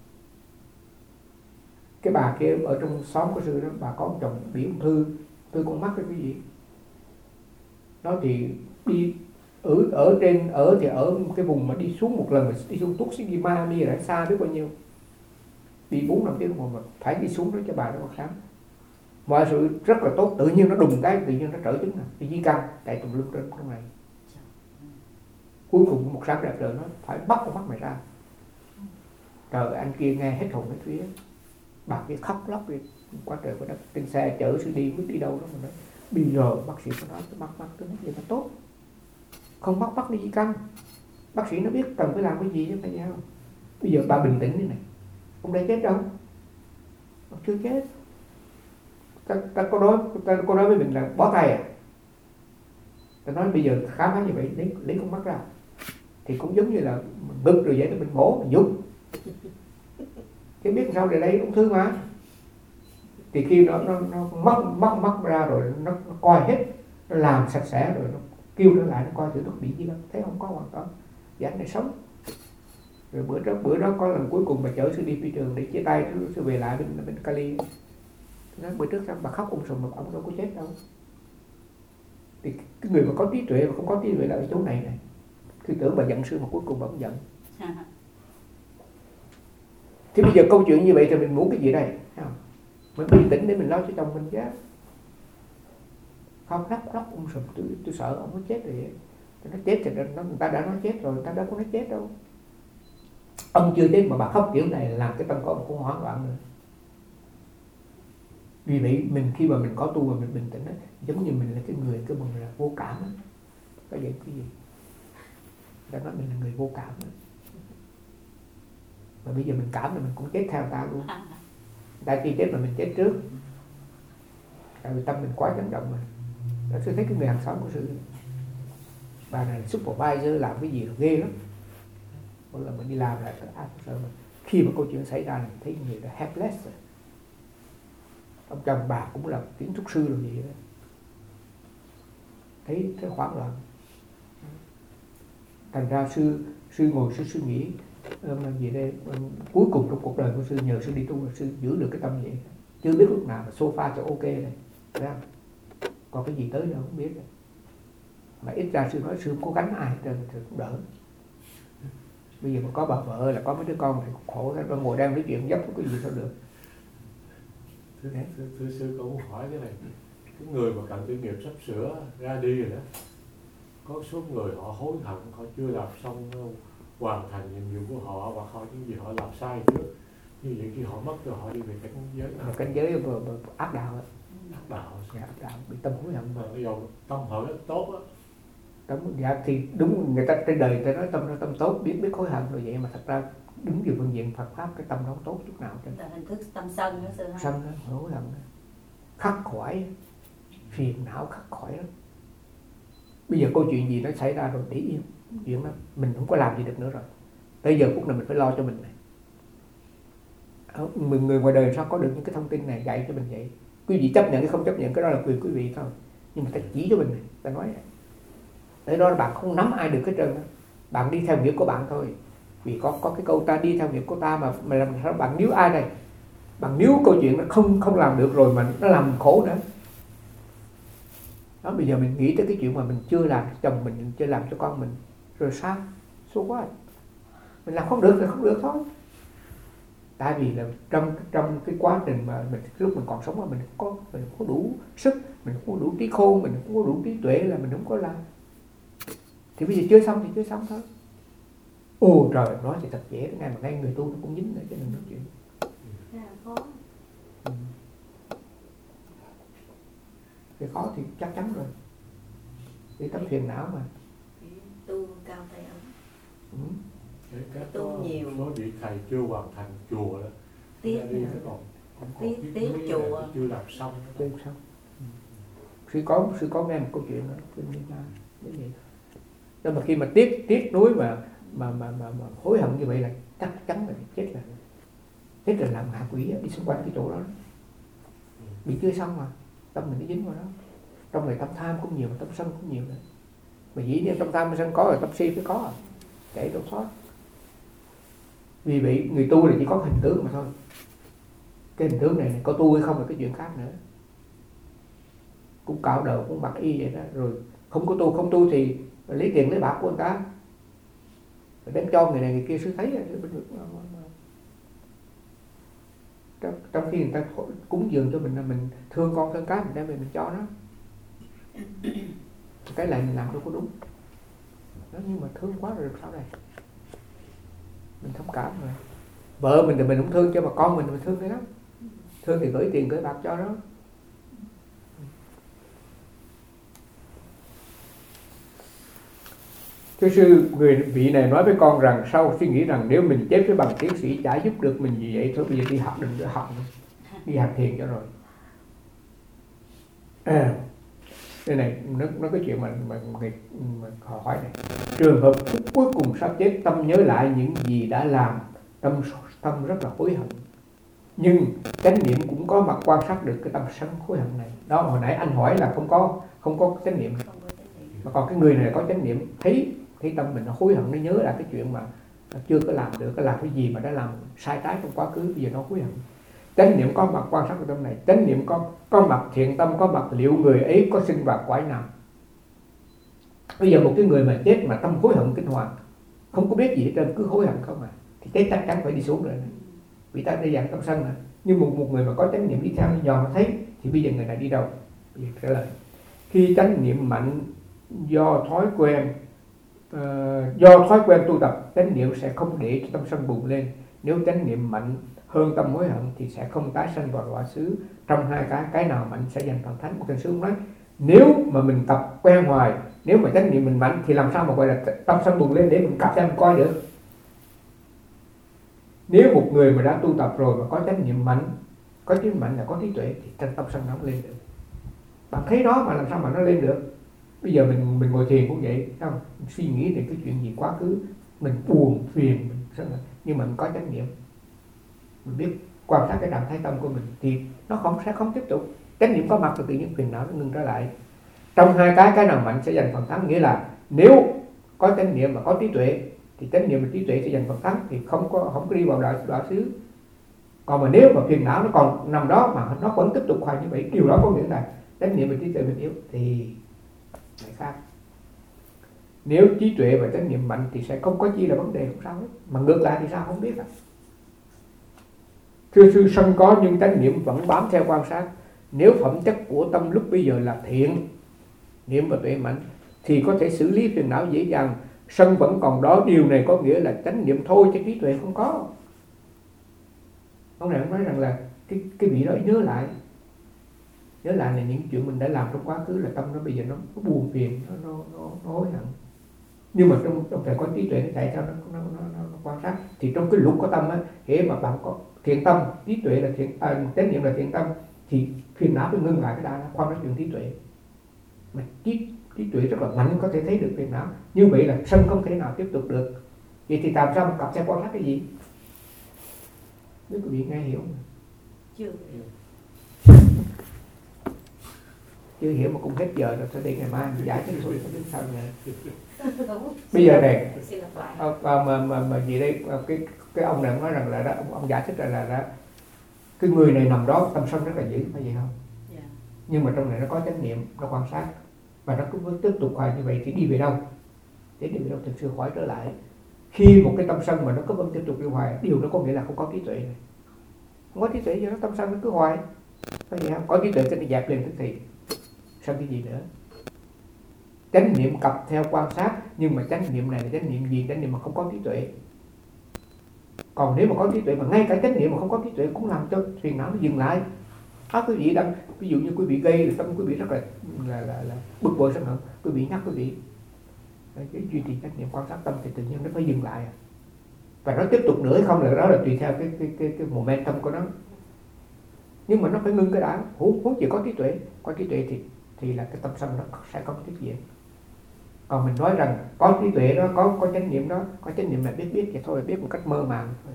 Speaker 1: Cái bà kia ở trong xóm của sư đó, bà có một chồng bị ung thư, thư con mắt đó quý vị. Đó thì đi ở ở trên ở thì ở cái vùng mà đi xuống một lần mà đi xuống Tuốt Sĩ Miami là xa biết bao nhiêu, đi bốn năm tiếng đồng hồ mà phải đi xuống đó cho bà đó một khám. Mọi sự rất là tốt, tự nhiên nó đùng cái tự nhiên nó trở chứng, đi di căn tại tùm lum trên trong này. Cuối cùng một sáng đẹp trời nó phải bắt con mắt mày ra. Trời, anh kia nghe hết hồn hết vía, bà kia khóc lóc đi quá trời quá đất, trên xe chở sư đi biết đi đâu đó mà nói bây giờ bác sĩ có nói bắt mắt cái mắt gì mà tốt, không bắt bắt đi di căn, bác sĩ nó biết cần phải làm cái gì chứ phải sao. Bây giờ bà bình tĩnh như này, ông đây chết đâu, ông chưa chết, ta, ta có nói ta có nói với mình là bó tay à, ta nói bây giờ khám phá như vậy lấy lấy con mắt ra thì cũng giống như là ngực rồi vậy thì mình mổ mình dùng chứ biết sao để lấy ung thư mà. Thì khi nó nó nó mắc mắc mắc ra rồi nó, nó coi hết, nó làm sạch sẽ rồi nó kêu trở lại, nó coi thử nó bị gì đâu, thấy không có hoàn toàn giảm này sống. Rồi bữa đó bữa đó có lần cuối cùng bà chở sư đi phi trường để chia tay, sư về lại bên bên Cali. Nói bữa trước sao bà khóc um sùm mà ông đâu có chết đâu. Thì cái người mà có trí tuệ và không có trí tuệ là ở chỗ này này. Khi tưởng bà giận sư mà cuối cùng bà không giận. Thì bây giờ câu chuyện như vậy thì mình muốn cái gì đây? Mình bình tĩnh để mình lo cho chồng mình chứ. Không lắc lắc um sùm, tôi, tôi sợ ông nó chết rồi. Nó chết thì nó, người ta đã nói chết rồi, người ta đâu có nói chết đâu. Ông chưa chết mà bà khóc kiểu này làm cái tâm con cũng hoảng loạn nữa. Vì vậy mình khi mà mình có tu và mình bình tĩnh đó, giống như mình là cái người cái mình là vô cảm đó. Có vậy cái gì? Đã nói mình là người vô cảm đó. Mà bây giờ mình cảm là mình cũng chết theo ta luôn. Ta khi chết mà mình chết trước. Tại vì tâm mình quá chấn động mà. Đó, tôi thấy cái người hàng xóm của sư, bà này supervisor làm cái gì là ghê lắm. Mỗi lần mình đi làm lại à, mà khi mà câu chuyện xảy ra mình thấy người là helpless rồi. Ông chồng bà cũng là kiến trúc sư rồi gì đó. Thấy thấy hoảng loạn. Thành ra sư sư ngồi sư suy nghĩ làm gì đây, cuối cùng trong cuộc đời của sư nhờ sư đi tu là sư giữ được cái tâm vậy. Chưa biết lúc nào mà sofa cho ok này, thấy không? Còn cái gì tới đâu không biết. Mà ít ra sư nói sư không có gánh ai hết thì cũng đỡ. Bây giờ mà có bà vợ là có mấy đứa con thì khổ, nó ngồi đang nói chuyện dốc cái gì sao được.
Speaker 4: Thưa, thưa, thưa sư con muốn hỏi cái này, cái người mà cận tử nghiệp sắp sửa ra đi rồi đó, có số người họ hối hận, họ chưa làm xong hoàn thành nhiệm vụ của họ hoặc họ những gì họ làm sai trước, như vậy khi họ mất rồi họ đi về cảnh giới nào?
Speaker 1: Một cảnh giới ác đạo á.
Speaker 4: Ác đạo.
Speaker 1: Dạ, ác đạo bị tâm hối hận mà.
Speaker 4: Bây giờ tâm họ rất tốt á.
Speaker 1: Tâm, dạ thì đúng, người ta trên đời người ta nói tâm nó tâm tốt, biết biết hối hận rồi vậy mà thật ra đứng về phương diện Phật pháp cái tâm nó không tốt chút nào trên.
Speaker 2: Hình thức tâm sân nữa sư ha.
Speaker 1: Sân đó, hối hận, khắc khoải, phiền não khắc khoải lắm. Bây giờ câu chuyện gì nó xảy ra rồi để yên, chuyện đó mình không có làm gì được nữa rồi. Tới giờ phút này mình phải lo cho mình này. Mình người ngoài đời sao có được những cái thông tin này dạy cho mình vậy? Quý vị chấp nhận hay không chấp nhận cái đó là quyền quý vị thôi. Nhưng mà ta chỉ cho mình này, ta nói này. Để đó là bạn không nắm ai được hết trơn đó. Bạn đi theo nghiệp của bạn thôi. Vì có có cái câu ta đi theo nghiệp của ta mà mà làm sao bạn níu ai này? Bạn níu câu chuyện nó không không làm được rồi mà nó làm khổ nữa. Đó, bây giờ mình nghĩ tới cái chuyện mà mình chưa làm cho chồng mình, mình chưa làm cho con mình, rồi sao? Số quá. Mình làm không được thì không được thôi. Tại vì là trong trong cái quá trình mà mình lúc mình còn sống mà mình không có mình không có đủ sức, mình không có đủ trí khôn, mình không có đủ trí tuệ là mình không có làm. Thì bây giờ chưa xong thì chưa xong thôi. Ồ trời, nói thì thật dễ, ngay mà ngay người tu nó cũng dính lại cho mình nói chuyện.
Speaker 2: Rất là khó.
Speaker 1: Ừ. Cái khó thì chắc chắn rồi. Cái tấm phiền não mà.
Speaker 2: Tu cao tay ống.
Speaker 1: Ừ.
Speaker 4: Các
Speaker 2: Tu nhiều.
Speaker 4: Số vị thầy chưa hoàn thành chùa đó.
Speaker 2: Tiếc
Speaker 4: đi
Speaker 2: nữa.
Speaker 4: còn, còn
Speaker 2: Tiếc, tiếc chùa.
Speaker 4: chưa làm xong.
Speaker 1: Chưa làm xong. Ừ. Sư có sư có nghe một câu chuyện đó, như vậy. Đó mà khi mà tiếc tiếc nuối mà mà mà mà, mà hối hận như vậy là chắc chắn là chết là chết là làm ngạ quỷ đi xung quanh cái chỗ đó, bị chưa xong mà tâm mình nó dính vào đó. Trong này tâm tham cũng nhiều, tâm sân cũng nhiều nữa. Mà dĩ nhiên tâm tham tâm sân có rồi tâm si phải có, chạy đâu thoát. Vì vậy người tu là chỉ có hình tướng mà thôi. Cái hình tướng này, này có tu hay không là cái chuyện khác nữa. Cũng cạo đầu cũng mặc y vậy đó, rồi không có tu không tu thì lấy tiền lấy bạc của người ta, rồi đem cho người này người kia sư thấy. Trong, trong khi người ta cúng dường cho mình là mình thương con thương cái, mình đem về mình cho nó, cái này mình làm đâu có đúng. Đó, nhưng mà thương quá rồi sao đây? Mình thông cảm rồi. Vợ mình thì mình cũng thương, cho mà con mình thì mình thương thế đó. Thương thì gửi tiền gửi bạc cho đó. Thưa sư, người vị này nói với con rằng sau suy nghĩ rằng nếu mình chép với bằng tiến sĩ chả giúp được mình gì vậy, thôi bây giờ đi học, đừng nữa học nữa. Đi học thiền cho rồi. À, đây này, nó, nó cái chuyện mà, mà, mà, mà họ hỏi này. Trường hợp phút cuối cùng sắp chết, tâm nhớ lại những gì đã làm, tâm tâm rất là hối hận. Nhưng chánh niệm cũng có mặt quan sát được cái tâm sân hối hận này. Đó, hồi nãy anh hỏi là không có không có chánh niệm, mà còn cái người này có chánh niệm, thấy thấy tâm mình nó hối hận, nó nhớ là cái chuyện mà chưa có làm được, có làm cái gì mà đã làm sai trái trong quá khứ, bây giờ nó hối hận. Chánh niệm có mặt quan sát cái tâm này, chánh niệm có có mặt thiện tâm, có mặt liệu người ấy có sinh vào cõi nào. Bây giờ một cái người mà chết mà tâm hối hận kinh hoàng, không có biết gì hết trơn, cứ hối hận không à, thì chết chắc chắn phải đi xuống rồi này. Vì ta đây dạng tâm sân này. Nhưng một một người mà có chánh niệm đi theo dò mà thấy, thì bây giờ người này đi đâu? Bây giờ trả lời. Khi chánh niệm mạnh do thói quen uh, do thói quen tu tập, chánh niệm sẽ không để cho tâm sân bùng lên. Nếu chánh niệm mạnh hơn tâm hối hận thì sẽ không tái sanh vào quả xứ. Trong hai cái, cái nào mạnh sẽ giành phần thánh. Một thiền sư nói, nếu mà mình tập quen hoài, nếu mà chánh niệm mình mạnh thì làm sao mà gọi là tâm sân bùng lên để mình cặp ra mình coi được. Nếu một người mà đã tu tập rồi mà có chánh niệm mạnh, có chánh niệm mạnh là có trí tuệ, thì tâm sân nó không lên được. Bạn thấy đó mà làm sao mà nó lên được? Bây giờ mình mình ngồi thiền cũng vậy, không? Mình suy nghĩ về cái chuyện gì quá khứ, mình buồn phiền, mình sân, nhưng mà mình có chánh niệm, mình biết quan sát cái trạng thái tâm của mình thì nó không sẽ không tiếp tục. Chánh niệm có mặt thì tự nhiên phiền não nó ngưng trở lại. Trong hai cái, cái nào mạnh sẽ giành phần thắng. Nghĩa là nếu có chánh niệm mà có trí tuệ thì chánh niệm và trí tuệ sẽ giành phần thắng, thì không có không có đi vào đạo đạo xứ. Còn mà nếu mà phiền não nó còn nằm đó mà nó vẫn tiếp tục hoài như vậy, điều đó có nghĩa là chánh niệm và trí tuệ mình yếu thì lại khác. Nếu trí tuệ và chánh niệm mạnh thì sẽ không có chi là vấn đề, không sao hết. Mà ngược lại thì sao không biết à. Thưa sư, sân có nhưng chánh niệm vẫn bám theo quan sát. Nếu phẩm chất của tâm lúc bây giờ là thiện, niệm và tuệ mạnh thì có thể xử lý phiền não dễ dàng. Sân vẫn còn đó, điều này có nghĩa là chánh niệm thôi chứ trí tuệ không có. Ông này ông nói rằng là cái cái vị đó nhớ lại, nhớ lại là những chuyện mình đã làm trong quá khứ, là tâm nó bây giờ nó, nó buồn phiền, nó nó nó, nó hối hận. Nhưng mà trong trong phải có trí tuệ nó chạy theo nó nó, nó, nó, nó quan sát. Thì trong cái lúc có tâm á, hễ mà bạn có thiện tâm, trí tuệ là thiện, à, chánh niệm là thiện tâm, thì phiền não phải ngưng lại cái đã, khoan nói chuyện trí tuệ. Mà trí trí tuệ rất là mạnh có thể thấy được phiền não. Như vậy là sân không thể nào tiếp tục được. Vậy thì làm sao mà cặp sẽ quan sát cái gì? Nếu quý vị nghe hiểu mà.
Speaker 2: Chưa hiểu.
Speaker 1: Chưa hiểu mà cũng hết giờ rồi, thôi đi ngày mai mình giải thích thôi, không biết sao nữa. Bây giờ này, à, mà mà mà gì đây, cái cái ông này nói rằng là đó, ông, ông giải thích là là đó, cái người này nằm đó tâm sân rất là dữ, phải vậy không? Yeah. Nhưng mà trong này nó có chánh niệm, nó quan sát và nó cứ tiếp tục hoài như vậy thì đi về đâu? Để đi về đâu? Thực sự hỏi trở lại. Khi một cái tâm sân mà nó cứ vẫn tiếp tục đi hoài, điều đó có nghĩa là không có trí tuệ này. Không có trí tuệ, nó tâm sân nó cứ hoài, phải vậy không? Có trí tuệ thì nó dẹp liền tức thì sân cái gì nữa? Chánh niệm cặp theo quan sát, nhưng mà chánh niệm này là chánh niệm gì? Chánh niệm mà không có trí tuệ. Còn nếu mà có trí tuệ mà ngay cả chánh niệm mà không có trí tuệ cũng làm cho phiền não nó dừng lại. Đó, quý vị đang, ví dụ như quý vị gây là tâm quý vị rất là là là, là bực bội sân hận, quý vị nhắc quý vị cái duy trì chánh niệm quan sát tâm thì tự nhiên nó phải dừng lại. Và nó tiếp tục nữa hay không là đó là tùy theo cái cái cái cái momentum của nó. Nhưng mà nó phải ngưng cái đã. Huống huống chỉ có trí tuệ, có trí tuệ thì thì là cái tâm sân nó sẽ không tiếp diễn. Còn mình nói rằng có trí tuệ đó, có có chánh niệm đó, có chánh niệm là biết biết vậy thôi, biết một cách mơ màng thôi,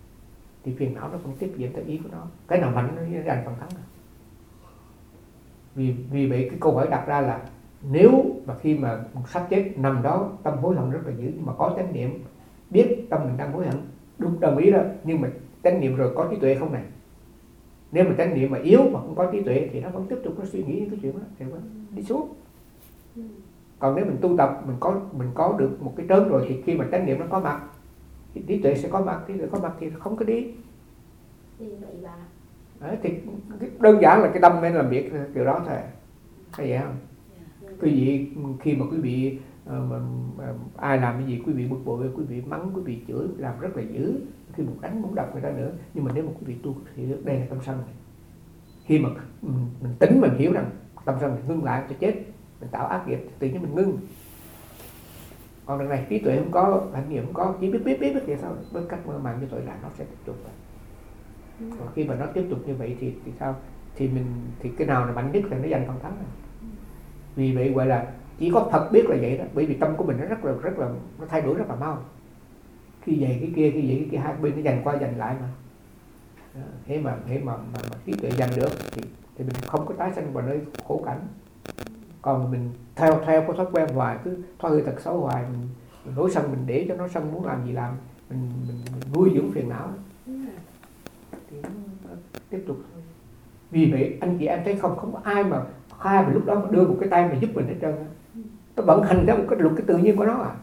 Speaker 1: thì phiền não nó không tiếp diễn theo ý của nó. Cái nào mạnh nó giành phần thắng. vì vì vậy cái câu hỏi đặt ra là nếu mà khi mà sắp chết nằm đó tâm hối hận rất là dữ, nhưng mà có chánh niệm biết tâm mình đang hối hận, đúng đồng ý đó, nhưng mà chánh niệm rồi có trí tuệ không này? Nếu mà chánh niệm mà yếu mà không có trí tuệ thì nó vẫn tiếp tục nó suy nghĩ những cái chuyện đó thì vẫn đi xuống. Còn nếu mình tu tập mình có mình có được một cái trớn rồi thì khi mà chánh niệm nó có mặt thì trí tuệ sẽ có mặt, trí tuệ có mặt thì không có đi.
Speaker 2: Đi bậy bạ.
Speaker 1: Đấy, thì đơn giản là cái tâm nên làm việc kiểu đó thôi, thấy vậy không? Quý vị khi mà quý vị uh, uh, ai làm cái gì quý vị bực bội, quý vị mắng, quý vị chửi, làm rất là dữ, khi một đánh muốn đập người ta nữa, nhưng mà nếu mà quý vị tu thì đây là tâm sân này. Khi mà mình, mình tính mình hiểu rằng tâm sân mình ngưng lại cho chết, mình tạo ác nghiệp tự nhiên mình ngưng. Còn đằng này trí tuệ không có, hạnh nghiệm không có, chỉ biết biết biết biết thì sao? Với cách mơ màng như tội là nó sẽ tiếp tục. Còn khi mà nó tiếp tục như vậy thì thì sao? Thì mình thì cái nào là mạnh nhất là nó giành phần thắng này. Vì vậy gọi là chỉ có Phật biết là vậy đó, bởi vì tâm của mình nó rất là rất là nó thay đổi rất là mau. Khi vậy cái kia, khi vậy cái kia, hai bên nó giành qua giành lại mà. Thế mà thế mà mà, mà trí tuệ giành được thì thì mình không có tái sanh vào nơi khổ cảnh. Còn mình theo theo có thói quen hoài, cứ thói hơi thật xấu hoài, mình, mình nổi sân mình để cho nó sân muốn làm gì làm, mình mình, mình nuôi dưỡng phiền não thì nó, nó tiếp tục. Vì vậy anh chị em thấy không, không có ai mà khai mà lúc đó đưa một cái tay mà giúp mình hết trơn. Nó vận hành theo một cái luật cái tự nhiên của nó à.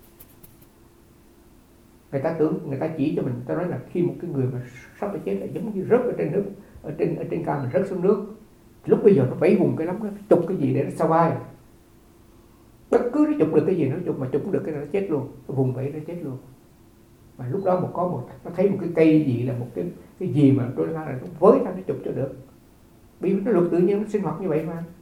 Speaker 1: Người ta tưởng, người ta chỉ cho mình, ta nói là khi một cái người mà sắp phải chết là giống như rớt ở trên nước, ở trên ở trên cao mình rớt xuống nước, lúc bây giờ nó vẫy vùng cái lắm, nó chụp cái gì để nó sao bay, bất cứ nó chụp được cái gì nó chụp, mà chụp được cái nó chết luôn, nó vùng vẫy nó chết luôn. Mà lúc đó một có một nó thấy một cái cây gì là một cái cái gì mà tôi nói là nó với ra nó chụp cho được, vì nó luật tự nhiên nó sinh hoạt như vậy mà.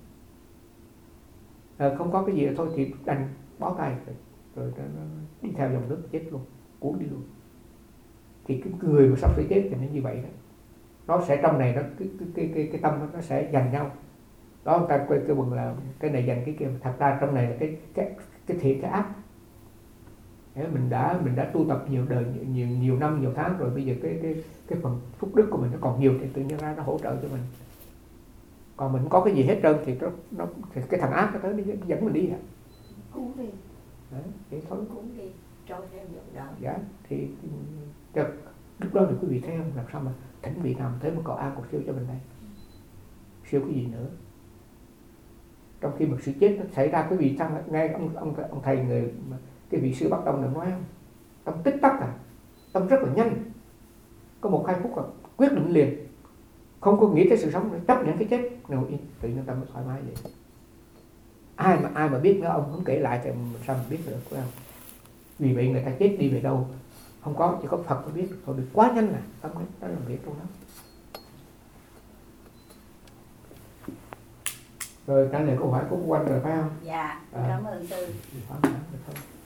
Speaker 1: À, không có cái gì thôi thì đành bó tay rồi, rồi nó, nó đi theo dòng nước chết luôn, cuốn đi luôn. Thì cái người mà sắp phải chết thì nó như vậy đó, nó sẽ trong này nó cái cái cái cái, cái tâm nó, nó sẽ giành nhau đó. Người ta quay cái quần là cái này giành cái kia, thật ra trong này là cái cái cái thiện cái ác. Thế mình đã mình đã tu tập nhiều đời nhiều nhiều, nhiều năm nhiều tháng rồi, bây giờ cái cái cái phần phúc đức của mình nó còn nhiều thì tự nhiên ra nó hỗ trợ cho mình. Còn mình không có cái gì hết trơn thì nó nó thì cái thằng ác nó tới nó dẫn mình đi hả?
Speaker 2: Cũng đi.
Speaker 1: Đấy, thế thôi.
Speaker 2: Cũng đi trôi theo vận động.
Speaker 1: Dạ, thì cho, lúc đó thì quý vị thấy không, làm sao mà thỉnh vị nào tới một cầu an cầu siêu cho mình đây, siêu cái gì nữa. Trong khi một sự chết nó xảy ra, quý vị sang nghe ông ông ông thầy người cái vị sư Bắc Tông đừng nói không, tâm tích tắc à, tâm rất là nhanh, có một hai phút là quyết định liền, không có nghĩ tới sự sống nữa, chấp nhận cái chết, ngồi yên, tự nhiên tâm nó thoải mái vậy. Ai mà ai mà biết nữa, ông không kể lại thì mình sao mình biết được, phải không? Vì vậy người ta chết đi về đâu không có, chỉ có Phật mới biết được thôi, quá nhanh à, tâm ấy, đó là biết luôn đó. Rồi trả lời câu hỏi của Quanh rồi phải không?
Speaker 2: Dạ,
Speaker 1: à.
Speaker 2: cảm ơn sư.
Speaker 1: Phải không?